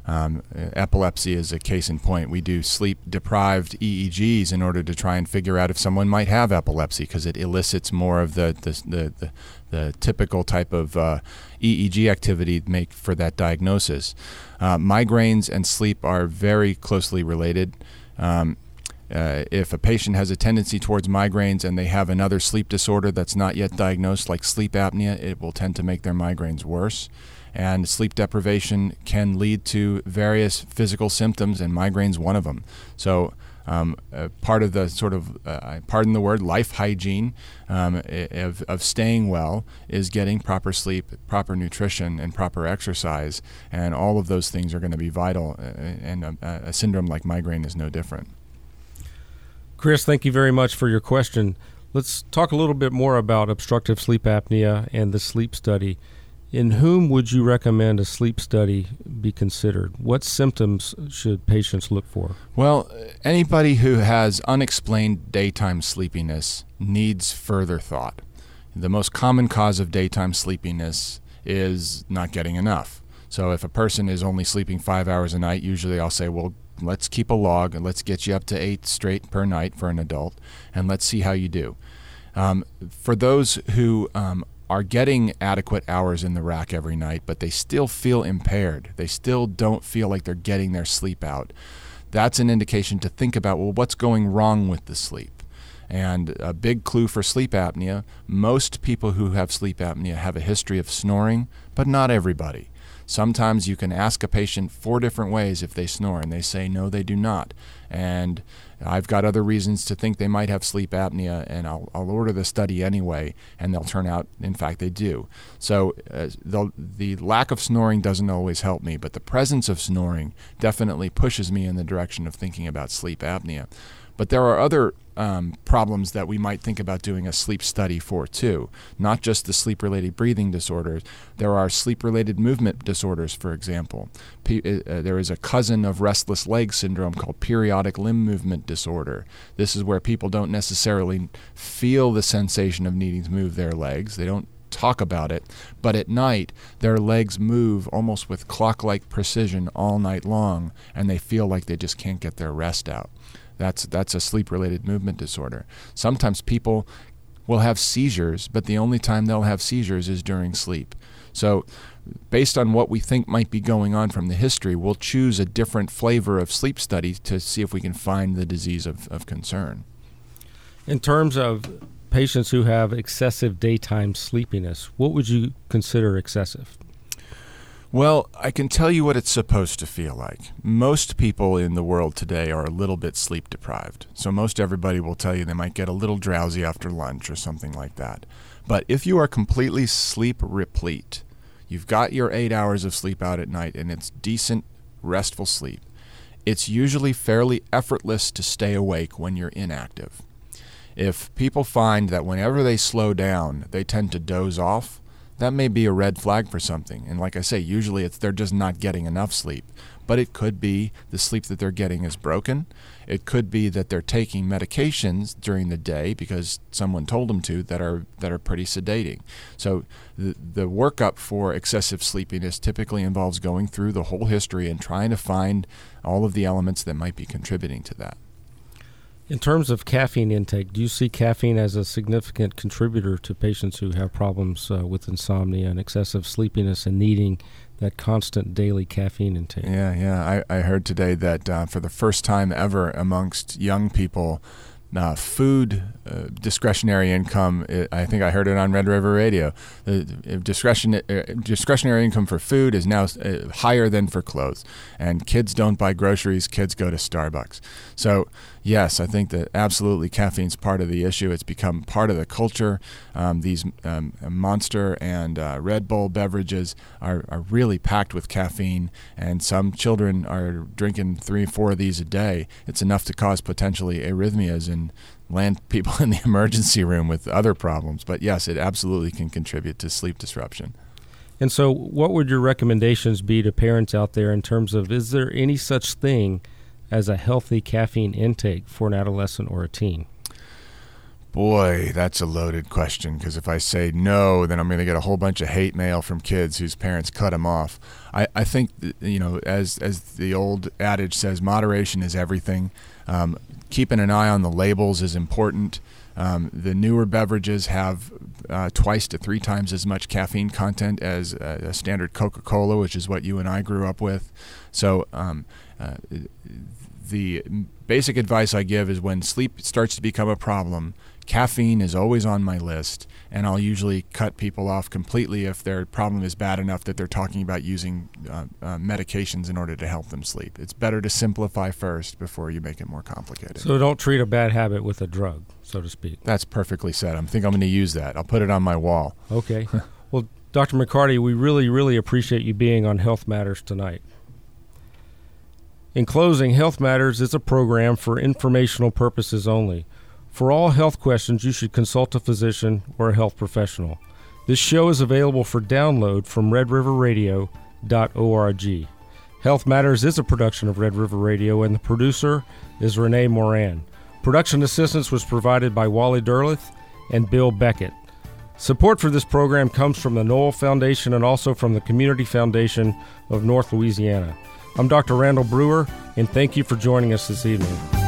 Um, epilepsy is a case in point. We do sleep-deprived E E Gs in order to try and figure out if someone might have epilepsy, because it elicits more of the the the, the, the typical type of uh, E E G activity make for that diagnosis. Uh, migraines and sleep are very closely related. Um, Uh, if a patient has a tendency towards migraines and they have another sleep disorder that's not yet diagnosed, like sleep apnea, it will tend to make their migraines worse. And sleep deprivation can lead to various physical symptoms, and migraines one of them. So um, uh, part of the sort of, uh, pardon the word, life hygiene um, of, of staying well is getting proper sleep, proper nutrition, and proper exercise. And all of those things are going to be vital, uh, and a, a syndrome like migraine is no different. Chris, thank you very much for your question. Let's talk a little bit more about obstructive sleep apnea and the sleep study. In whom would you recommend a sleep study be considered? What symptoms should patients look for? Well, anybody who has unexplained daytime sleepiness needs further thought. The most common cause of daytime sleepiness is not getting enough. So if a person is only sleeping five hours a night, usually I'll say, well, let's keep a log and let's get you up to eight straight per night for an adult, and let's see how you do. Um, for those who um, are getting adequate hours in the rack every night, but they still feel impaired, they still don't feel like they're getting their sleep out, that's an indication to think about, well, what's going wrong with the sleep? And a big clue for sleep apnea, most people who have sleep apnea have a history of snoring, but not everybody. Sometimes you can ask a patient four different ways if they snore, and they say, no, they do not. And I've got other reasons to think they might have sleep apnea, and I'll, I'll order the study anyway, and they'll turn out, in fact, they do. So uh, the, the lack of snoring doesn't always help me, but the presence of snoring definitely pushes me in the direction of thinking about sleep apnea. But there are other um, problems that we might think about doing a sleep study for too, not just the sleep-related breathing disorders. There are sleep-related movement disorders, for example. P- uh, there is a cousin of restless leg syndrome called periodic limb movement disorder. This is where people don't necessarily feel the sensation of needing to move their legs. They don't talk about it, but at night their legs move almost with clock-like precision all night long, and they feel like they just can't get their rest out. That's that's a sleep-related movement disorder. Sometimes people will have seizures, but the only time they'll have seizures is during sleep. So based on what we think might be going on from the history, we'll choose a different flavor of sleep study to see if we can find the disease of, of concern. In terms of patients who have excessive daytime sleepiness, what would you consider excessive? Well, I can tell you what it's supposed to feel like. Most people in the world today are a little bit sleep deprived. So most everybody will tell you they might get a little drowsy after lunch or something like that. But if you are completely sleep replete, you've got your eight hours of sleep out at night and it's decent, restful sleep, it's usually fairly effortless to stay awake when you're inactive. If people find that whenever they slow down, they tend to doze off, that may be a red flag for something. And like I say, usually it's they're just not getting enough sleep. But it could be the sleep that they're getting is broken. It could be that they're taking medications during the day because someone told them to that are that are pretty sedating. So the, the workup for excessive sleepiness typically involves going through the whole history and trying to find all of the elements that might be contributing to that. In terms of caffeine intake, do you see caffeine as a significant contributor to patients who have problems uh, with insomnia and excessive sleepiness and needing that constant daily caffeine intake? Yeah, yeah. I, I heard today that uh, for the first time ever amongst young people, uh, food uh, discretionary income, it, I think I heard it on Red River Radio, the uh, discretion, uh, discretionary income for food is now uh, higher than for clothes. And kids don't buy groceries, kids go to Starbucks. So yes, I think that absolutely caffeine's part of the issue. It's become part of the culture. Um, these um, Monster and uh, Red Bull beverages are, are really packed with caffeine, and some children are drinking three, four of these a day. It's enough to cause potentially arrhythmias and land people in the emergency room with other problems. But yes, it absolutely can contribute to sleep disruption. And so what would your recommendations be to parents out there in terms of, is there any such thing as a healthy caffeine intake for an adolescent or a teen? Boy, that's a loaded question, because if I say no, then I'm going to get a whole bunch of hate mail from kids whose parents cut them off. I, I think, you know, as as the old adage says, moderation is everything. Um, keeping an eye on the labels is important. Um, the newer beverages have uh, twice to three times as much caffeine content as a, a standard Coca-Cola, which is what you and I grew up with. So um, uh, the basic advice I give is when sleep starts to become a problem, caffeine is always on my list, and I'll usually cut people off completely if their problem is bad enough that they're talking about using uh, uh, medications in order to help them sleep. It's better to simplify first before you make it more complicated. So don't treat a bad habit with a drug, so to speak. That's perfectly said. I think I'm going to use that. I'll put it on my wall. Okay. Well, Doctor McCarty, we really, really appreciate you being on Health Matters tonight. In closing, Health Matters is a program for informational purposes only. For all health questions, you should consult a physician or a health professional. This show is available for download from red river radio dot org. Health Matters is a production of Red River Radio, and the producer is Renee Moran. Production assistance was provided by Wally Derleth and Bill Beckett. Support for this program comes from the Noel Foundation and also from the Community Foundation of North Louisiana. I'm Doctor Randall Brewer, and thank you for joining us this evening.